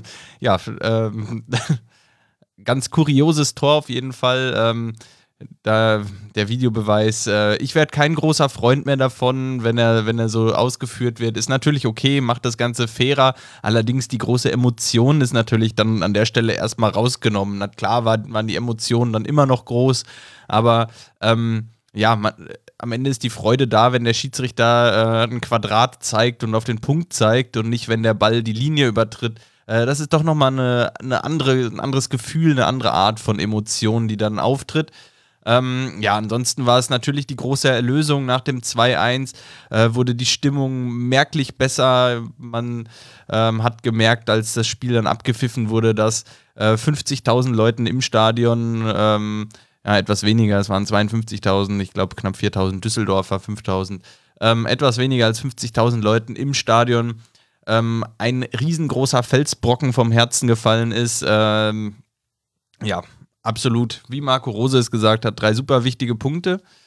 ganz kurioses Tor auf jeden Fall. Da der Videobeweis. Ich werde kein großer Freund mehr davon, wenn er so ausgeführt wird. Ist natürlich okay, macht das Ganze fairer. Allerdings die große Emotion ist natürlich dann an der Stelle erstmal rausgenommen. Na klar waren die Emotionen dann immer noch groß, aber am Ende ist die Freude da, wenn der Schiedsrichter ein Quadrat zeigt und auf den Punkt zeigt und nicht, wenn der Ball die Linie übertritt. Das ist doch nochmal ein anderes Gefühl, eine andere Art von Emotionen, die dann auftritt. Ansonsten war es natürlich die große Erlösung nach dem 2-1, wurde die Stimmung merklich besser. Man hat gemerkt, als das Spiel dann abgepfiffen wurde, dass 50.000 Leuten im Stadion, etwas weniger, es waren 52.000, ich glaube knapp 4.000 Düsseldorfer, 5.000, etwas weniger als 50.000 Leuten im Stadion ein riesengroßer Felsbrocken vom Herzen gefallen ist. Absolut, wie Marco Rose es gesagt hat, 3 super wichtige Punkte.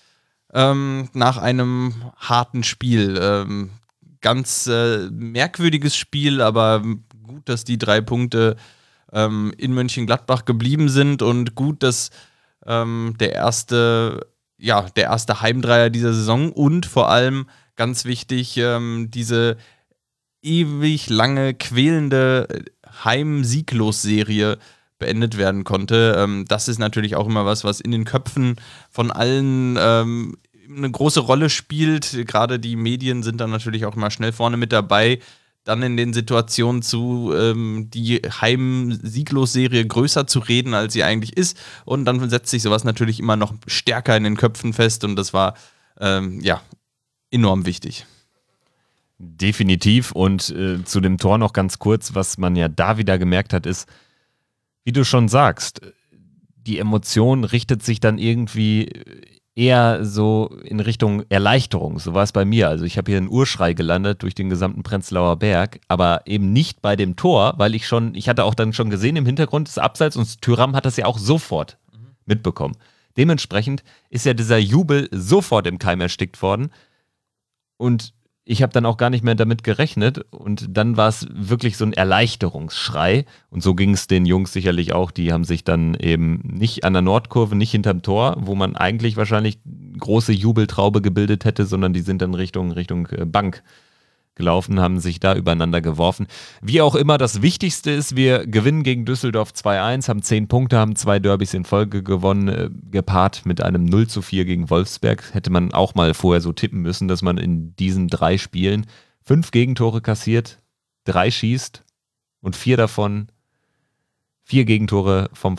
nach einem harten Spiel. Ganz merkwürdiges Spiel, aber gut, dass die 3 Punkte in Mönchengladbach geblieben sind und gut, dass der erste Heimdreier dieser Saison und vor allem ganz wichtig, diese ewig lange quälende Heim-Sieglos-Serie beendet werden konnte. Das ist natürlich auch immer was in den Köpfen von allen eine große Rolle spielt. Gerade die Medien sind dann natürlich auch immer schnell vorne mit dabei, dann in den Situationen die Heim-Sieglos-Serie größer zu reden, als sie eigentlich ist. Und dann setzt sich sowas natürlich immer noch stärker in den Köpfen fest und das war enorm wichtig. Definitiv. Und zu dem Tor noch ganz kurz, was man ja da wieder gemerkt hat, ist, wie du schon sagst, die Emotion richtet sich dann irgendwie eher so in Richtung Erleichterung. So war es bei mir. Also ich habe hier einen Urschrei gelandet durch den gesamten Prenzlauer Berg, aber eben nicht bei dem Tor, weil ich hatte auch dann schon gesehen im Hintergrund des Abseits und Thuram hat das ja auch sofort mitbekommen. Dementsprechend ist ja dieser Jubel sofort im Keim erstickt worden und ich habe dann auch gar nicht mehr damit gerechnet und dann war es wirklich so ein Erleichterungsschrei und so ging es den Jungs sicherlich auch, die haben sich dann eben nicht an der Nordkurve, nicht hinterm Tor, wo man eigentlich wahrscheinlich große Jubeltraube gebildet hätte, sondern die sind dann Richtung Bank gelaufen, haben sich da übereinander geworfen. Wie auch immer, das Wichtigste ist, wir gewinnen gegen Düsseldorf 2-1, haben 10 Punkte, haben 2 Derbys in Folge gewonnen, gepaart mit einem 0-4 gegen Wolfsberg. Hätte man auch mal vorher so tippen müssen, dass man in diesen 3 Spielen 5 Gegentore kassiert, 3 schießt und 4 davon 4 Gegentore vom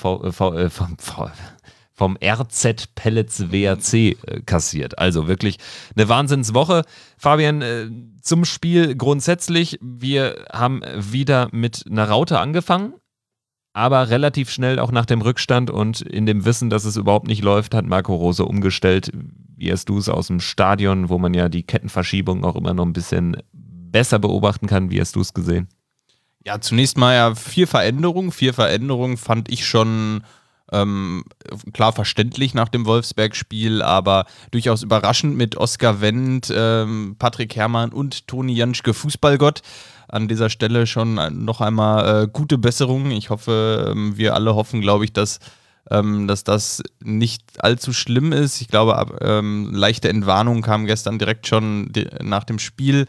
RZ Pellets WRC kassiert. Also wirklich eine Wahnsinnswoche. Fabian, zum Spiel grundsätzlich, wir haben wieder mit einer Raute angefangen, aber relativ schnell auch nach dem Rückstand und in dem Wissen, dass es überhaupt nicht läuft, hat Marco Rose umgestellt. Wie hast du es aus dem Stadion, wo man ja die Kettenverschiebung auch immer noch ein bisschen besser beobachten kann, wie hast du es gesehen? Ja, zunächst mal ja 4 Veränderungen. 4 Veränderungen fand ich schon klar verständlich nach dem Wolfsberg-Spiel, aber durchaus überraschend mit Oskar Wendt, Patrick Herrmann und Toni Janschke Fußballgott. An dieser Stelle schon noch einmal gute Besserung. Ich hoffe, wir alle hoffen, glaube ich, dass das nicht allzu schlimm ist. Ich glaube, leichte Entwarnung kam gestern direkt schon nach dem Spiel.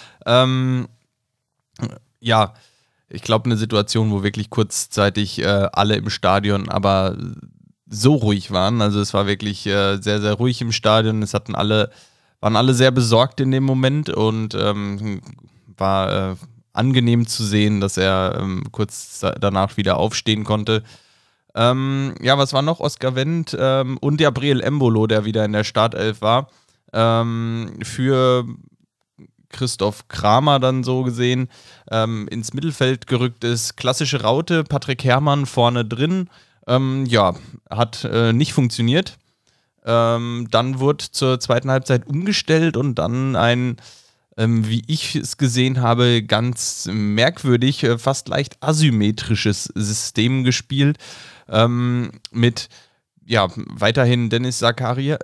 Ich glaube, eine Situation, wo wirklich kurzzeitig alle im Stadion aber so ruhig waren. Also es war wirklich sehr, sehr ruhig im Stadion. Waren alle sehr besorgt in dem Moment und war angenehm zu sehen, dass er kurz danach wieder aufstehen konnte. Was war noch? Oskar Wendt und Gabriel Embolo, der wieder in der Startelf war. Für Christoph Kramer dann so gesehen ins Mittelfeld gerückt ist. Klassische Raute, Patrick Herrmann vorne drin. Hat nicht funktioniert. Dann wurde zur zweiten Halbzeit umgestellt und dann ein, wie ich es gesehen habe, ganz merkwürdig, fast leicht asymmetrisches System gespielt. Mit weiterhin Dennis Zakaria,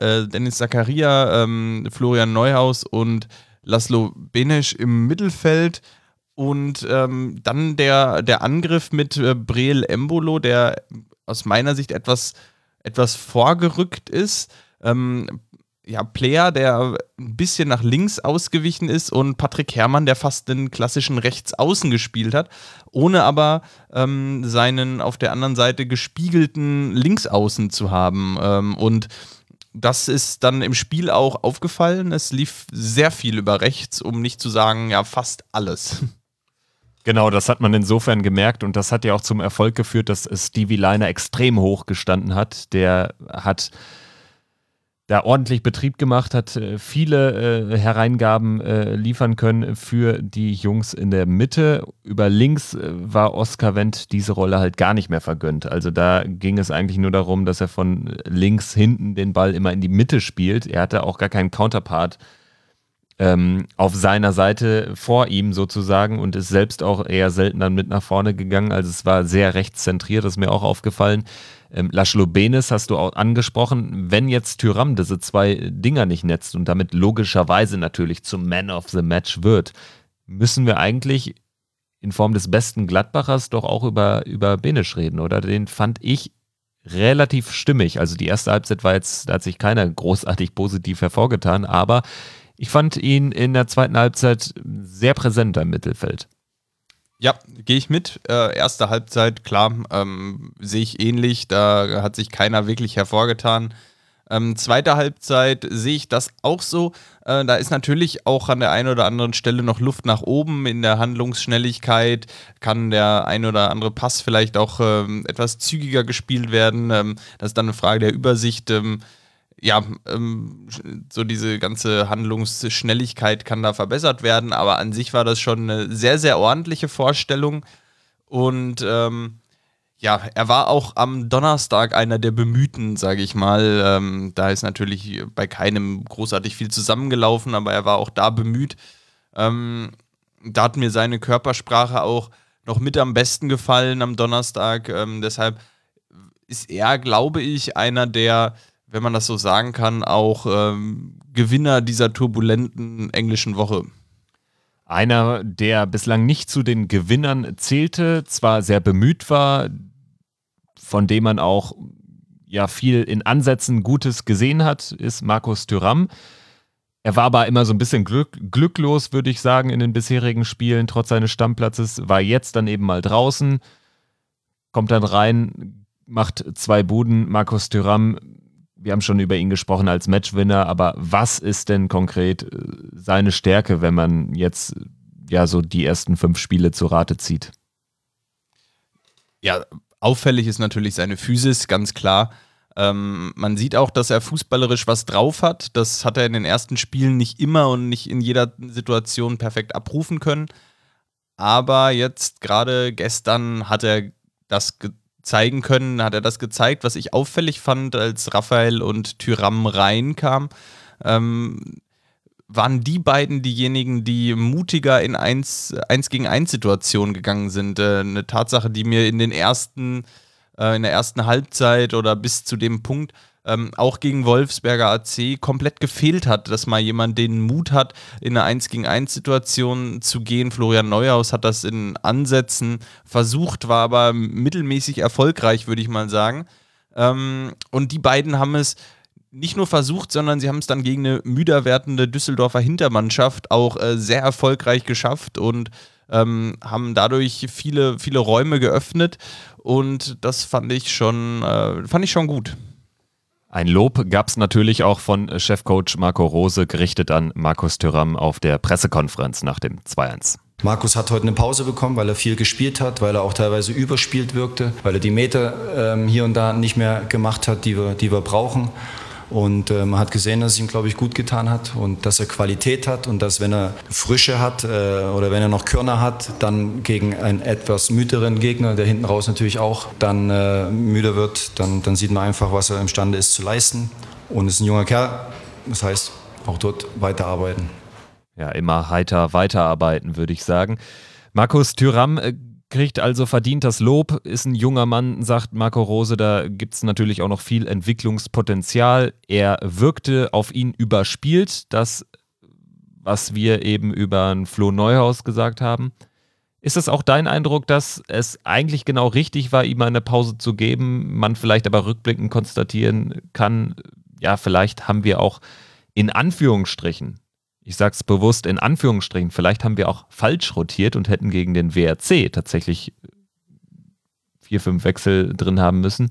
Florian Neuhaus und Laszlo Benesch im Mittelfeld und dann der Angriff mit Breel Embolo, der aus meiner Sicht etwas vorgerückt ist. Player, der ein bisschen nach links ausgewichen ist und Patrick Herrmann, der fast den klassischen Rechtsaußen gespielt hat, ohne aber seinen auf der anderen Seite gespiegelten Linksaußen zu haben. Und das ist dann im Spiel auch aufgefallen. Es lief sehr viel über rechts, um nicht zu sagen, fast alles. Genau, das hat man insofern gemerkt und das hat ja auch zum Erfolg geführt, dass Stevie Leiner extrem hoch gestanden hat. Der hat da ordentlich Betrieb gemacht, hat viele Hereingaben liefern können für die Jungs in der Mitte. Über links war Oskar Wendt diese Rolle halt gar nicht mehr vergönnt. Also da ging es eigentlich nur darum, dass er von links hinten den Ball immer in die Mitte spielt. Er hatte auch gar keinen Counterpart auf seiner Seite vor ihm sozusagen und ist selbst auch eher selten dann mit nach vorne gegangen. Also es war sehr rechtszentriert, das ist mir auch aufgefallen. Laszlo Benes hast du auch angesprochen. Wenn jetzt Thuram diese 2 Dinger nicht netzt und damit logischerweise natürlich zum Man of the Match wird, müssen wir eigentlich in Form des besten Gladbachers doch auch über Benes reden, oder? Den fand ich relativ stimmig. Also die erste Halbzeit war jetzt, da hat sich keiner großartig positiv hervorgetan, aber ich fand ihn in der zweiten Halbzeit sehr präsent im Mittelfeld. Ja, gehe ich mit. Erste Halbzeit, klar, sehe ich ähnlich. Da hat sich keiner wirklich hervorgetan. Zweite Halbzeit sehe ich das auch so. Da ist natürlich auch an der einen oder anderen Stelle noch Luft nach oben in der Handlungsschnelligkeit. Kann der ein oder andere Pass vielleicht auch etwas zügiger gespielt werden. Das ist dann eine Frage der Übersicht. So diese ganze Handlungsschnelligkeit kann da verbessert werden, aber an sich war das schon eine sehr, sehr ordentliche Vorstellung und er war auch am Donnerstag einer der Bemühten, sage ich mal. Da ist natürlich bei keinem großartig viel zusammengelaufen, aber er war auch da bemüht. Da hat mir seine Körpersprache auch noch mit am besten gefallen am Donnerstag. Deshalb ist er, glaube ich, einer der, wenn man das so sagen kann, auch Gewinner dieser turbulenten englischen Woche. Einer, der bislang nicht zu den Gewinnern zählte, zwar sehr bemüht war, von dem man auch viel in Ansätzen Gutes gesehen hat, ist Markus Thuram. Er war aber immer so ein bisschen glücklos, würde ich sagen, in den bisherigen Spielen, trotz seines Stammplatzes, war jetzt dann eben mal draußen, kommt dann rein, macht 2 Buden. Markus Thuram, wir haben schon über ihn gesprochen als Matchwinner, aber was ist denn konkret seine Stärke, wenn man jetzt so die ersten 5 Spiele zu Rate zieht? Ja, auffällig ist natürlich seine Physis, ganz klar. Man sieht auch, dass er fußballerisch was drauf hat. Das hat er in den ersten Spielen nicht immer und nicht in jeder Situation perfekt abrufen können. Aber jetzt, gerade gestern, hat er das zeigen können, hat er das gezeigt, was ich auffällig fand, als Raphael und Thuram reinkamen. Waren die beiden diejenigen, die mutiger in 1 gegen 1 Situationen gegangen sind. Eine Tatsache, die mir in der ersten Halbzeit oder bis zu dem Punkt auch gegen Wolfsberger AC komplett gefehlt hat, dass mal jemand den Mut hat, in eine 1 gegen 1 Situation zu gehen. Florian Neuhaus hat das in Ansätzen versucht, war aber mittelmäßig erfolgreich, würde ich mal sagen. Und die beiden haben es nicht nur versucht, sondern sie haben es dann gegen eine müder werdende Düsseldorfer Hintermannschaft auch sehr erfolgreich geschafft und haben dadurch viele, viele Räume geöffnet und das fand ich schon gut. Ein Lob gab es natürlich auch von Chefcoach Marco Rose, gerichtet an Markus Thuram auf der Pressekonferenz nach dem 2-1. Markus hat heute eine Pause bekommen, weil er viel gespielt hat, weil er auch teilweise überspielt wirkte, weil er die Meter hier und da nicht mehr gemacht hat, die wir brauchen. Und man hat gesehen, dass es ihm, glaube ich, gut getan hat und dass er Qualität hat und dass, wenn er Frische hat oder wenn er noch Körner hat, dann gegen einen etwas müderen Gegner, der hinten raus natürlich auch dann müde wird, dann sieht man einfach, was er imstande ist zu leisten. Und ist ein junger Kerl, das heißt, auch dort weiterarbeiten. Ja, immer heiter weiterarbeiten, würde ich sagen. Markus Thuram kriegt also verdient das Lob, ist ein junger Mann, sagt Marco Rose, da gibt es natürlich auch noch viel Entwicklungspotenzial. Er wirkte auf ihn überspielt, das, was wir eben über einen Flo Neuhaus gesagt haben. Ist es auch dein Eindruck, dass es eigentlich genau richtig war, ihm eine Pause zu geben, man vielleicht aber rückblickend konstatieren kann, ja, vielleicht haben wir auch in Anführungsstrichen, ich sag's bewusst in Anführungsstrichen, vielleicht haben wir auch falsch rotiert und hätten gegen den WRC tatsächlich 4-5 Wechsel drin haben müssen?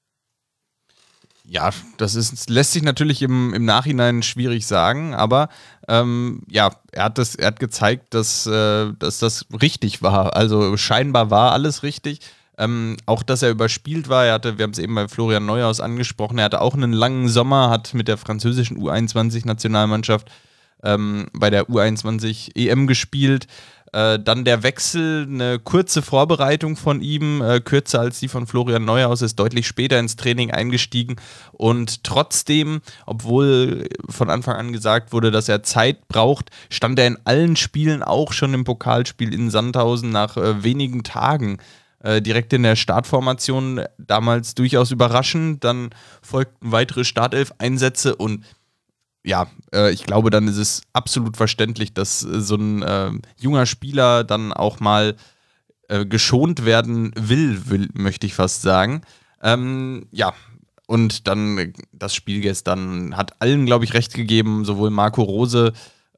Ja, lässt sich natürlich im Nachhinein schwierig sagen, aber er hat gezeigt, dass das richtig war. Also scheinbar war alles richtig. Auch, dass er überspielt war. Wir haben es eben bei Florian Neuhaus angesprochen, er hatte auch einen langen Sommer, hat mit der französischen U21-Nationalmannschaft bei der U21 EM gespielt. Dann der Wechsel, eine kurze Vorbereitung von ihm, kürzer als die von Florian Neuhaus, ist deutlich später ins Training eingestiegen und trotzdem, obwohl von Anfang an gesagt wurde, dass er Zeit braucht, stand er in allen Spielen, auch schon im Pokalspiel in Sandhausen, nach wenigen Tagen direkt in der Startformation, damals durchaus überraschend. Dann folgten weitere Startelf-Einsätze und ja, ich glaube, dann ist es absolut verständlich, dass so ein junger Spieler dann auch mal geschont werden will, möchte ich fast sagen. Ja, und dann das Spiel gestern hat allen, glaube ich, recht gegeben, sowohl Marco Rose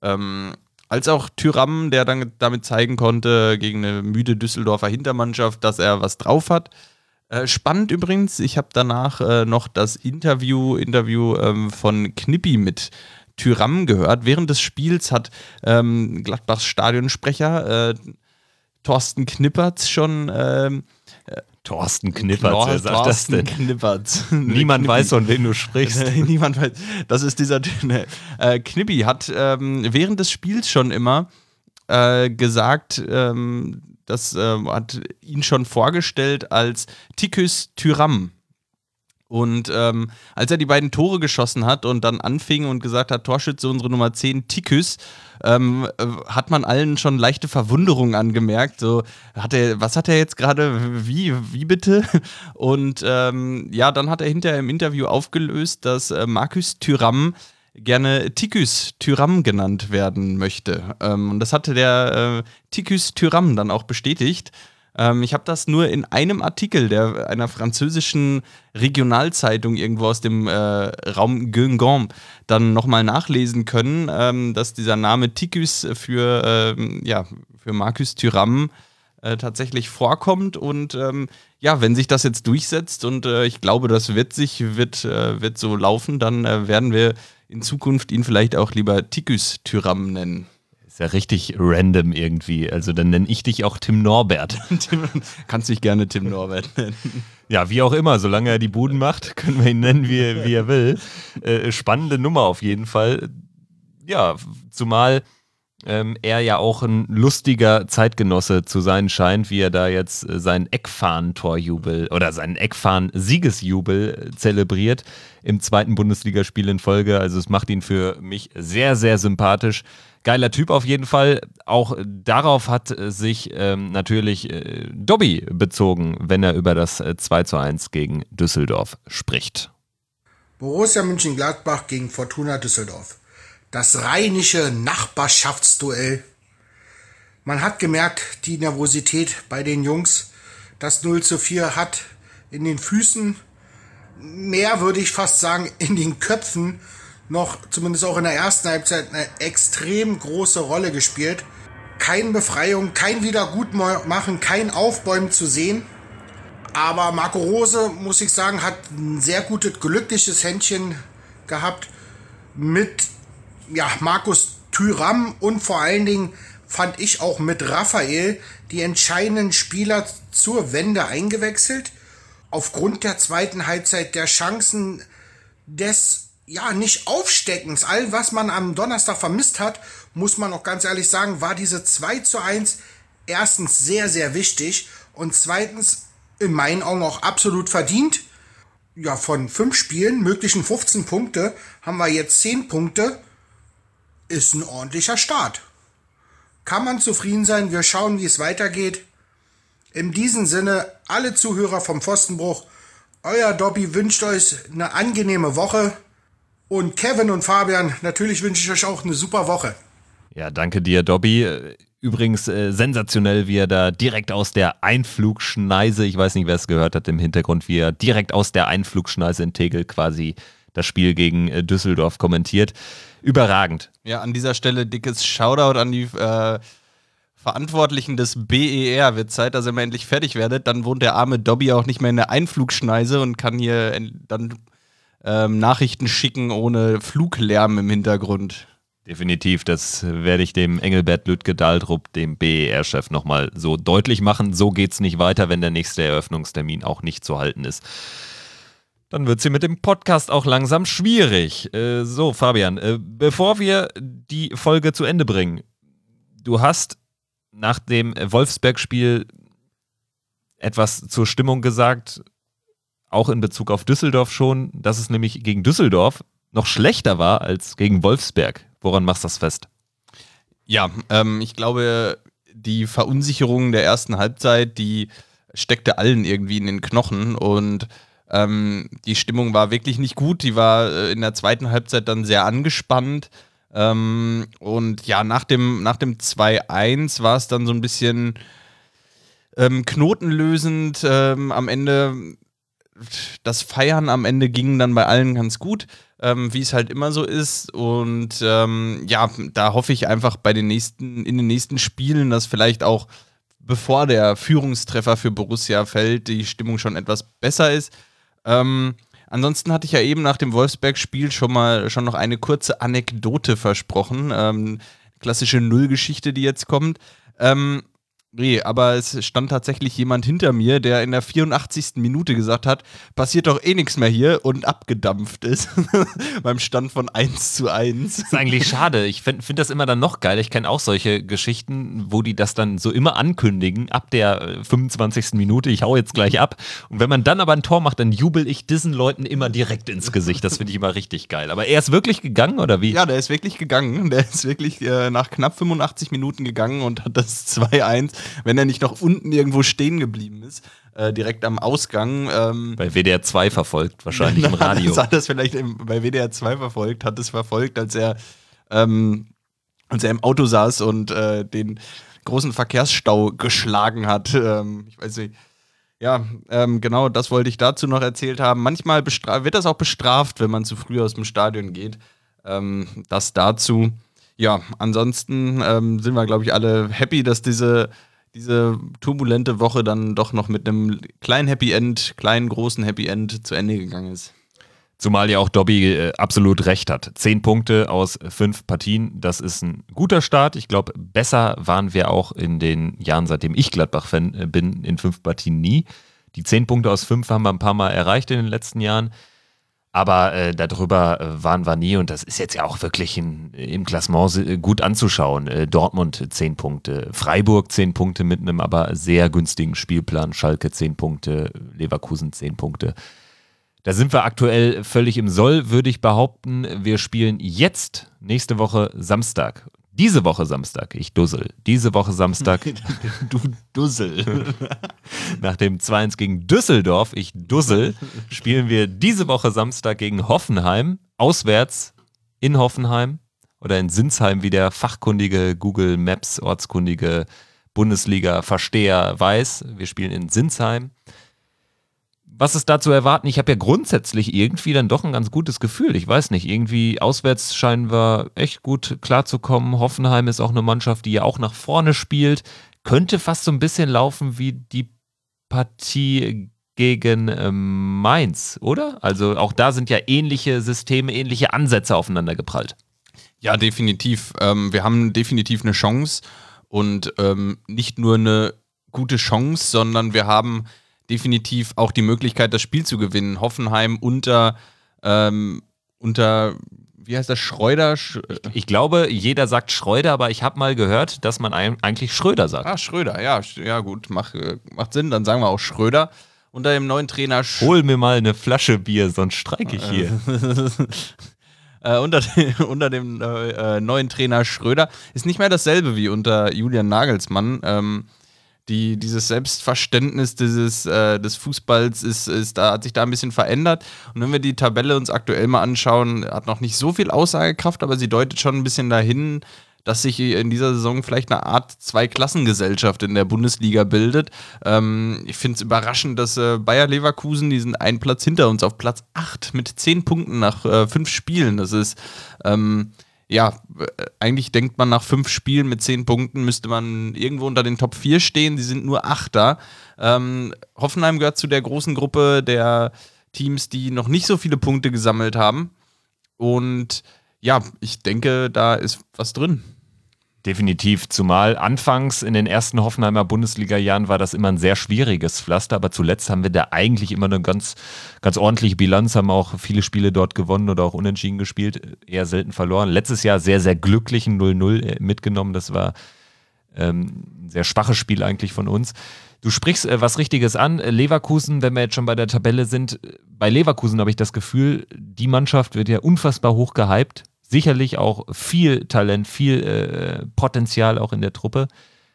als auch Thuram, der dann damit zeigen konnte gegen eine müde Düsseldorfer Hintermannschaft, dass er was drauf hat. Spannend übrigens, ich habe danach noch das Interview von Knippi mit Thuram gehört. Während des Spiels hat Gladbachs Stadionsprecher Thorsten Knippertz schon Thorsten Knippertz, wer sagt das denn? Knippertz. Niemand weiß, von wem du sprichst. Niemand weiß. Das ist dieser Knippi hat während des Spiels schon immer gesagt, das hat ihn schon vorgestellt als Tikus Thuram. Und als er die beiden Tore geschossen hat und dann anfing und gesagt hat, Torschütze unsere Nummer 10, Tikus, hat man allen schon leichte Verwunderung angemerkt. So, was hat er jetzt gerade, wie bitte? Und ja, dann hat er hinterher im Interview aufgelöst, dass Markus Thuram gerne Tikus Thuram genannt werden möchte. Und das hatte der Tikus Thuram dann auch bestätigt. Ich habe das nur in einem Artikel einer französischen Regionalzeitung irgendwo aus dem Raum Guingamp dann nochmal nachlesen können, dass dieser Name Tikus für Markus Thuram tatsächlich vorkommt. Und ja, wenn sich das jetzt durchsetzt und ich glaube, das wird so laufen, dann werden wir in Zukunft ihn vielleicht auch lieber Tikus Thuram nennen. Ist ja richtig random irgendwie. Also dann nenne ich dich auch Tim Norbert. Kannst dich gerne Tim Norbert nennen. Ja, wie auch immer, solange er die Buden macht, können wir ihn nennen, wie er will. Spannende Nummer auf jeden Fall. Ja, zumal er ja auch ein lustiger Zeitgenosse zu sein scheint, wie er da jetzt seinen Eckfahnen-Torjubel oder seinen Eckfahnen-Siegesjubel zelebriert im 2. Bundesligaspiel in Folge. Also es macht ihn für mich sehr, sehr sympathisch. Geiler Typ auf jeden Fall. Auch darauf hat sich natürlich Dobby bezogen, wenn er über das 2:1 gegen Düsseldorf spricht. Borussia Mönchengladbach gegen Fortuna Düsseldorf. Das rheinische Nachbarschaftsduell. Man hat gemerkt, die Nervosität bei den Jungs. Das 0:4 hat in den Füßen, mehr würde ich fast sagen, in den Köpfen noch, zumindest auch in der ersten Halbzeit, eine extrem große Rolle gespielt. Keine Befreiung, kein Wiedergutmachen, kein Aufbäumen zu sehen. Aber Marco Rose, muss ich sagen, hat ein sehr gutes, glückliches Händchen gehabt mit Markus Thuram und vor allen Dingen fand ich auch mit Raphael die entscheidenden Spieler zur Wende eingewechselt. Aufgrund der zweiten Halbzeit, der Chancen des nicht Aufsteckens, all was man am Donnerstag vermisst hat, muss man auch ganz ehrlich sagen, war diese 2:1 erstens sehr, sehr wichtig und zweitens in meinen Augen auch absolut verdient. Ja, von 5 Spielen, möglichen 15 Punkte, haben wir jetzt 10 Punkte. Ist ein ordentlicher Start. Kann man zufrieden sein, wir schauen, wie es weitergeht. In diesem Sinne, alle Zuhörer vom Pfostenbruch, euer Dobby wünscht euch eine angenehme Woche. Und Kevin und Fabian, natürlich wünsche ich euch auch eine super Woche. Ja, danke dir, Dobby. Übrigens sensationell, wie er da direkt aus der Einflugschneise, ich weiß nicht, wer es gehört hat im Hintergrund, wie er direkt aus der Einflugschneise in Tegel quasi das Spiel gegen Düsseldorf kommentiert. Überragend. Ja, an dieser Stelle dickes Shoutout an die Verantwortlichen des BER. Wird Zeit, dass ihr mal endlich fertig werdet. Dann wohnt der arme Dobby auch nicht mehr in der Einflugschneise und kann hier dann Nachrichten schicken ohne Fluglärm im Hintergrund. Definitiv, das werde ich dem Engelbert Lütke-Daldrup, dem BER-Chef, nochmal so deutlich machen. So geht's nicht weiter, wenn der nächste Eröffnungstermin auch nicht zu halten ist. Dann wird sie mit dem Podcast auch langsam schwierig. So, Fabian, bevor wir die Folge zu Ende bringen, du hast nach dem Wolfsberg-Spiel etwas zur Stimmung gesagt, auch in Bezug auf Düsseldorf schon, dass es nämlich gegen Düsseldorf noch schlechter war als gegen Wolfsberg. Woran machst du das fest? Ja, ich glaube, die Verunsicherung der ersten Halbzeit, die steckte allen irgendwie in den Knochen und die Stimmung war wirklich nicht gut. Die war in der zweiten Halbzeit dann sehr angespannt. Und ja, nach dem 2-1 war es dann so ein bisschen knotenlösend. Am Ende, das Feiern am Ende ging dann bei allen ganz gut, wie es halt immer so ist. Und ja, da hoffe ich einfach in den nächsten Spielen, dass vielleicht auch, bevor der Führungstreffer für Borussia fällt, die Stimmung schon etwas besser ist. Ansonsten hatte ich ja eben nach dem Wolfsberg-Spiel schon noch eine kurze Anekdote versprochen. Klassische Nullgeschichte, die jetzt kommt. Nee, aber es stand tatsächlich jemand hinter mir, der in der 84. Minute gesagt hat, passiert doch eh nichts mehr hier und abgedampft ist. Beim Stand von 1:1. Das ist eigentlich schade. Ich find das immer dann noch geil. Ich kenne auch solche Geschichten, wo die das dann so immer ankündigen, ab der 25. Minute, ich hau jetzt gleich ab. Und wenn man dann aber ein Tor macht, dann jubel ich diesen Leuten immer direkt ins Gesicht. Das finde ich immer richtig geil. Aber er ist wirklich gegangen, oder wie? Ja, der ist wirklich gegangen. Der ist wirklich nach knapp 85 Minuten gegangen und hat das 2:1, wenn er nicht noch unten irgendwo stehen geblieben ist, direkt am Ausgang. Bei WDR 2 verfolgt, wahrscheinlich im Radio. Hat das vielleicht bei WDR 2 verfolgt, hat es verfolgt, als er im Auto saß und den großen Verkehrsstau geschlagen hat. Ich weiß nicht. Ja, genau, das wollte ich dazu noch erzählt haben. Manchmal wird das auch bestraft, wenn man zu früh aus dem Stadion geht. Das dazu. Ja, ansonsten sind wir, glaube ich, alle happy, dass diese turbulente Woche dann doch noch mit einem kleinen großen Happy End zu Ende gegangen ist. Zumal ja auch Dobby absolut recht hat. 10 Punkte aus 5 Partien, das ist ein guter Start. Ich glaube, besser waren wir auch in den Jahren, seitdem ich Gladbach-Fan bin, in 5 Partien nie. Die 10 Punkte aus 5 haben wir ein paar Mal erreicht in den letzten Jahren. Aber darüber waren wir nie und das ist jetzt ja auch wirklich im Klassement gut anzuschauen. Dortmund 10 Punkte, Freiburg 10 Punkte mit einem aber sehr günstigen Spielplan, Schalke 10 Punkte, Leverkusen 10 Punkte. Da sind wir aktuell völlig im Soll, würde ich behaupten. Wir spielen jetzt nächste Woche Samstag. Diese Woche Samstag, ich dussel. Diese Woche Samstag. Du Dussel. Nach dem 2-1 gegen Düsseldorf, ich dussel, spielen wir diese Woche Samstag gegen Hoffenheim, auswärts in Hoffenheim oder in Sinsheim, wie der fachkundige Google Maps ortskundige Bundesliga-Versteher weiß. Wir spielen in Sinsheim. Was ist da zu erwarten? Ich habe ja grundsätzlich irgendwie dann doch ein ganz gutes Gefühl. Ich weiß nicht, irgendwie auswärts scheinen wir echt gut klarzukommen. Hoffenheim ist auch eine Mannschaft, die ja auch nach vorne spielt. Könnte fast so ein bisschen laufen wie die Partie gegen Mainz, oder? Also auch da sind ja ähnliche Systeme, ähnliche Ansätze aufeinander geprallt. Ja, definitiv. Wir haben definitiv eine Chance und nicht nur eine gute Chance, sondern wir haben definitiv auch die Möglichkeit, das Spiel zu gewinnen. Hoffenheim unter wie heißt das, Schreuder? Ich glaube, jeder sagt Schreuder, aber ich habe mal gehört, dass man eigentlich Schröder sagt. Ah, Schröder, ja gut, macht Sinn, dann sagen wir auch Schröder. Unter dem neuen Trainer Hol mir mal eine Flasche Bier, sonst streike ich hier. Unter dem neuen Trainer Schröder ist nicht mehr dasselbe wie unter Julian Nagelsmann. Dieses Selbstverständnis des Fußballs hat sich da ein bisschen verändert. Und wenn wir die Tabelle uns aktuell mal anschauen, hat noch nicht so viel Aussagekraft, aber sie deutet schon ein bisschen dahin, dass sich in dieser Saison vielleicht eine Art Zweiklassengesellschaft in der Bundesliga bildet. Ich finde es überraschend, dass Bayer Leverkusen, die sind einen Platz hinter uns, auf Platz 8 mit 10 Punkten nach 5 Spielen. Das ist eigentlich denkt man, nach 5 Spielen mit 10 Punkten müsste man irgendwo unter den Top 4 stehen. Sie sind nur 8. Hoffenheim gehört zu der großen Gruppe der Teams, die noch nicht so viele Punkte gesammelt haben. Und ja, ich denke, da ist was drin. Definitiv, zumal anfangs in den ersten Hoffenheimer Bundesliga-Jahren war das immer ein sehr schwieriges Pflaster, aber zuletzt haben wir da eigentlich immer eine ganz, ganz ordentliche Bilanz, haben auch viele Spiele dort gewonnen oder auch unentschieden gespielt, eher selten verloren. Letztes Jahr sehr, sehr glücklichen 0-0 mitgenommen, das war ein sehr schwaches Spiel eigentlich von uns. Du sprichst was Richtiges an, Leverkusen, wenn wir jetzt schon bei der Tabelle sind, bei Leverkusen habe ich das Gefühl, die Mannschaft wird ja unfassbar hoch gehypt. Sicherlich auch viel Talent, viel Potenzial auch in der Truppe.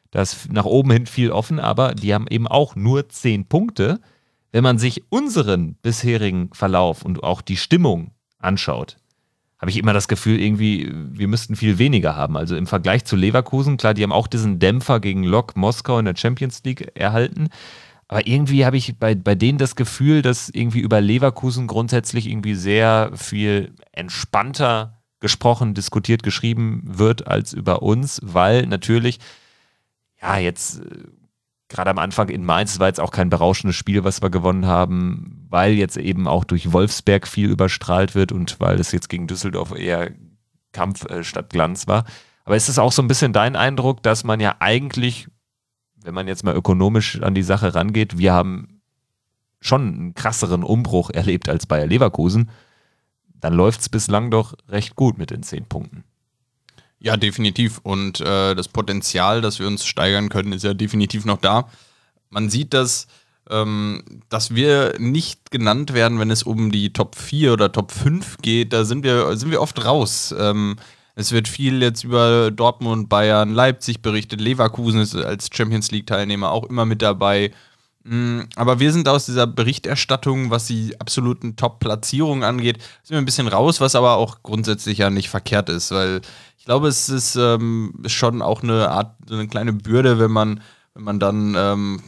Da ist nach oben hin viel offen, aber die haben eben auch nur 10 Punkte. Wenn man sich unseren bisherigen Verlauf und auch die Stimmung anschaut, habe ich immer das Gefühl, irgendwie, wir müssten viel weniger haben. Also im Vergleich zu Leverkusen, klar, die haben auch diesen Dämpfer gegen Lok Moskau in der Champions League erhalten. Aber irgendwie habe ich bei denen das Gefühl, dass irgendwie über Leverkusen grundsätzlich irgendwie sehr viel entspannter gesprochen, diskutiert, geschrieben wird als über uns, weil natürlich, ja, jetzt gerade am Anfang in Mainz war jetzt auch kein berauschendes Spiel, was wir gewonnen haben, weil jetzt eben auch durch Wolfsberg viel überstrahlt wird und weil es jetzt gegen Düsseldorf eher Kampf statt Glanz war. Aber ist es auch so ein bisschen dein Eindruck, dass man ja eigentlich, wenn man jetzt mal ökonomisch an die Sache rangeht, wir haben schon einen krasseren Umbruch erlebt als Bayer Leverkusen, dann läuft es bislang doch recht gut mit den 10 Punkten. Ja, definitiv. Und das Potenzial, dass wir uns steigern können, ist ja definitiv noch da. Man sieht, dass wir nicht genannt werden, wenn es um die Top 4 oder Top 5 geht. Da sind wir oft raus. Es wird viel jetzt über Dortmund, Bayern, Leipzig berichtet. Leverkusen ist als Champions-League-Teilnehmer auch immer mit dabei. Aber wir sind aus dieser Berichterstattung, was die absoluten Top-Platzierungen angeht, sind wir ein bisschen raus, was aber auch grundsätzlich ja nicht verkehrt ist, weil ich glaube, es ist schon auch eine kleine Bürde, wenn man dann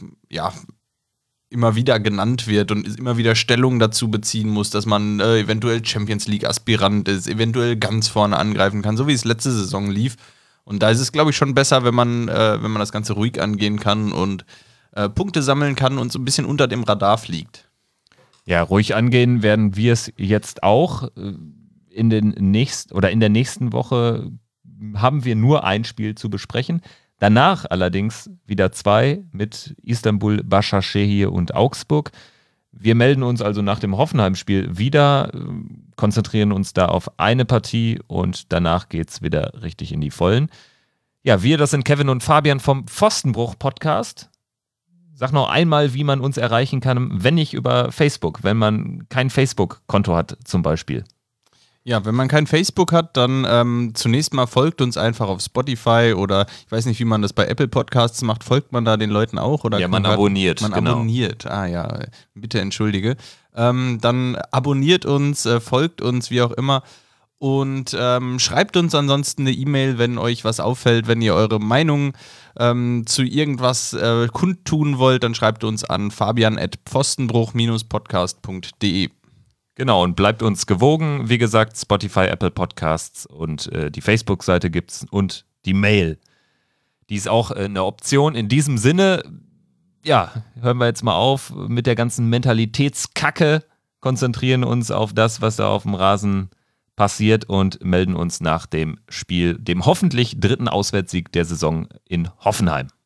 immer wieder genannt wird und immer wieder Stellung dazu beziehen muss, dass man eventuell Champions-League-Aspirant ist, eventuell ganz vorne angreifen kann, so wie es letzte Saison lief. Und da ist es, glaube ich, schon besser, wenn man das Ganze ruhig angehen kann und Punkte sammeln kann und so ein bisschen unter dem Radar fliegt. Ja, ruhig angehen werden wir es jetzt auch. In der nächsten Woche haben wir nur ein Spiel zu besprechen. Danach allerdings wieder 2 mit Istanbul, Başakşehir und Augsburg. Wir melden uns also nach dem Hoffenheim-Spiel wieder, konzentrieren uns da auf eine Partie und danach geht es wieder richtig in die Vollen. Ja, das sind Kevin und Fabian vom Pfostenbruch-Podcast. Sag noch einmal, wie man uns erreichen kann, wenn nicht über Facebook, wenn man kein Facebook-Konto hat zum Beispiel. Ja, wenn man kein Facebook hat, dann zunächst mal folgt uns einfach auf Spotify oder ich weiß nicht, wie man das bei Apple Podcasts macht. Folgt man da den Leuten auch? Oder ja, man abonniert. Man abonniert, ja, bitte entschuldige. Dann abonniert uns, folgt uns, wie auch immer. Und schreibt uns ansonsten eine E-Mail, wenn euch was auffällt, wenn ihr eure Meinung zu irgendwas kundtun wollt, dann schreibt uns an fabian@pfostenbruch-podcast.de. Genau, und bleibt uns gewogen. Wie gesagt, Spotify, Apple Podcasts und die Facebook-Seite gibt's und die Mail. Die ist auch eine Option. In diesem Sinne, ja, hören wir jetzt mal auf mit der ganzen Mentalitätskacke, konzentrieren uns auf das, was da auf dem Rasen passiert und melden uns nach dem Spiel, dem hoffentlich 3. Auswärtssieg der Saison in Hoffenheim.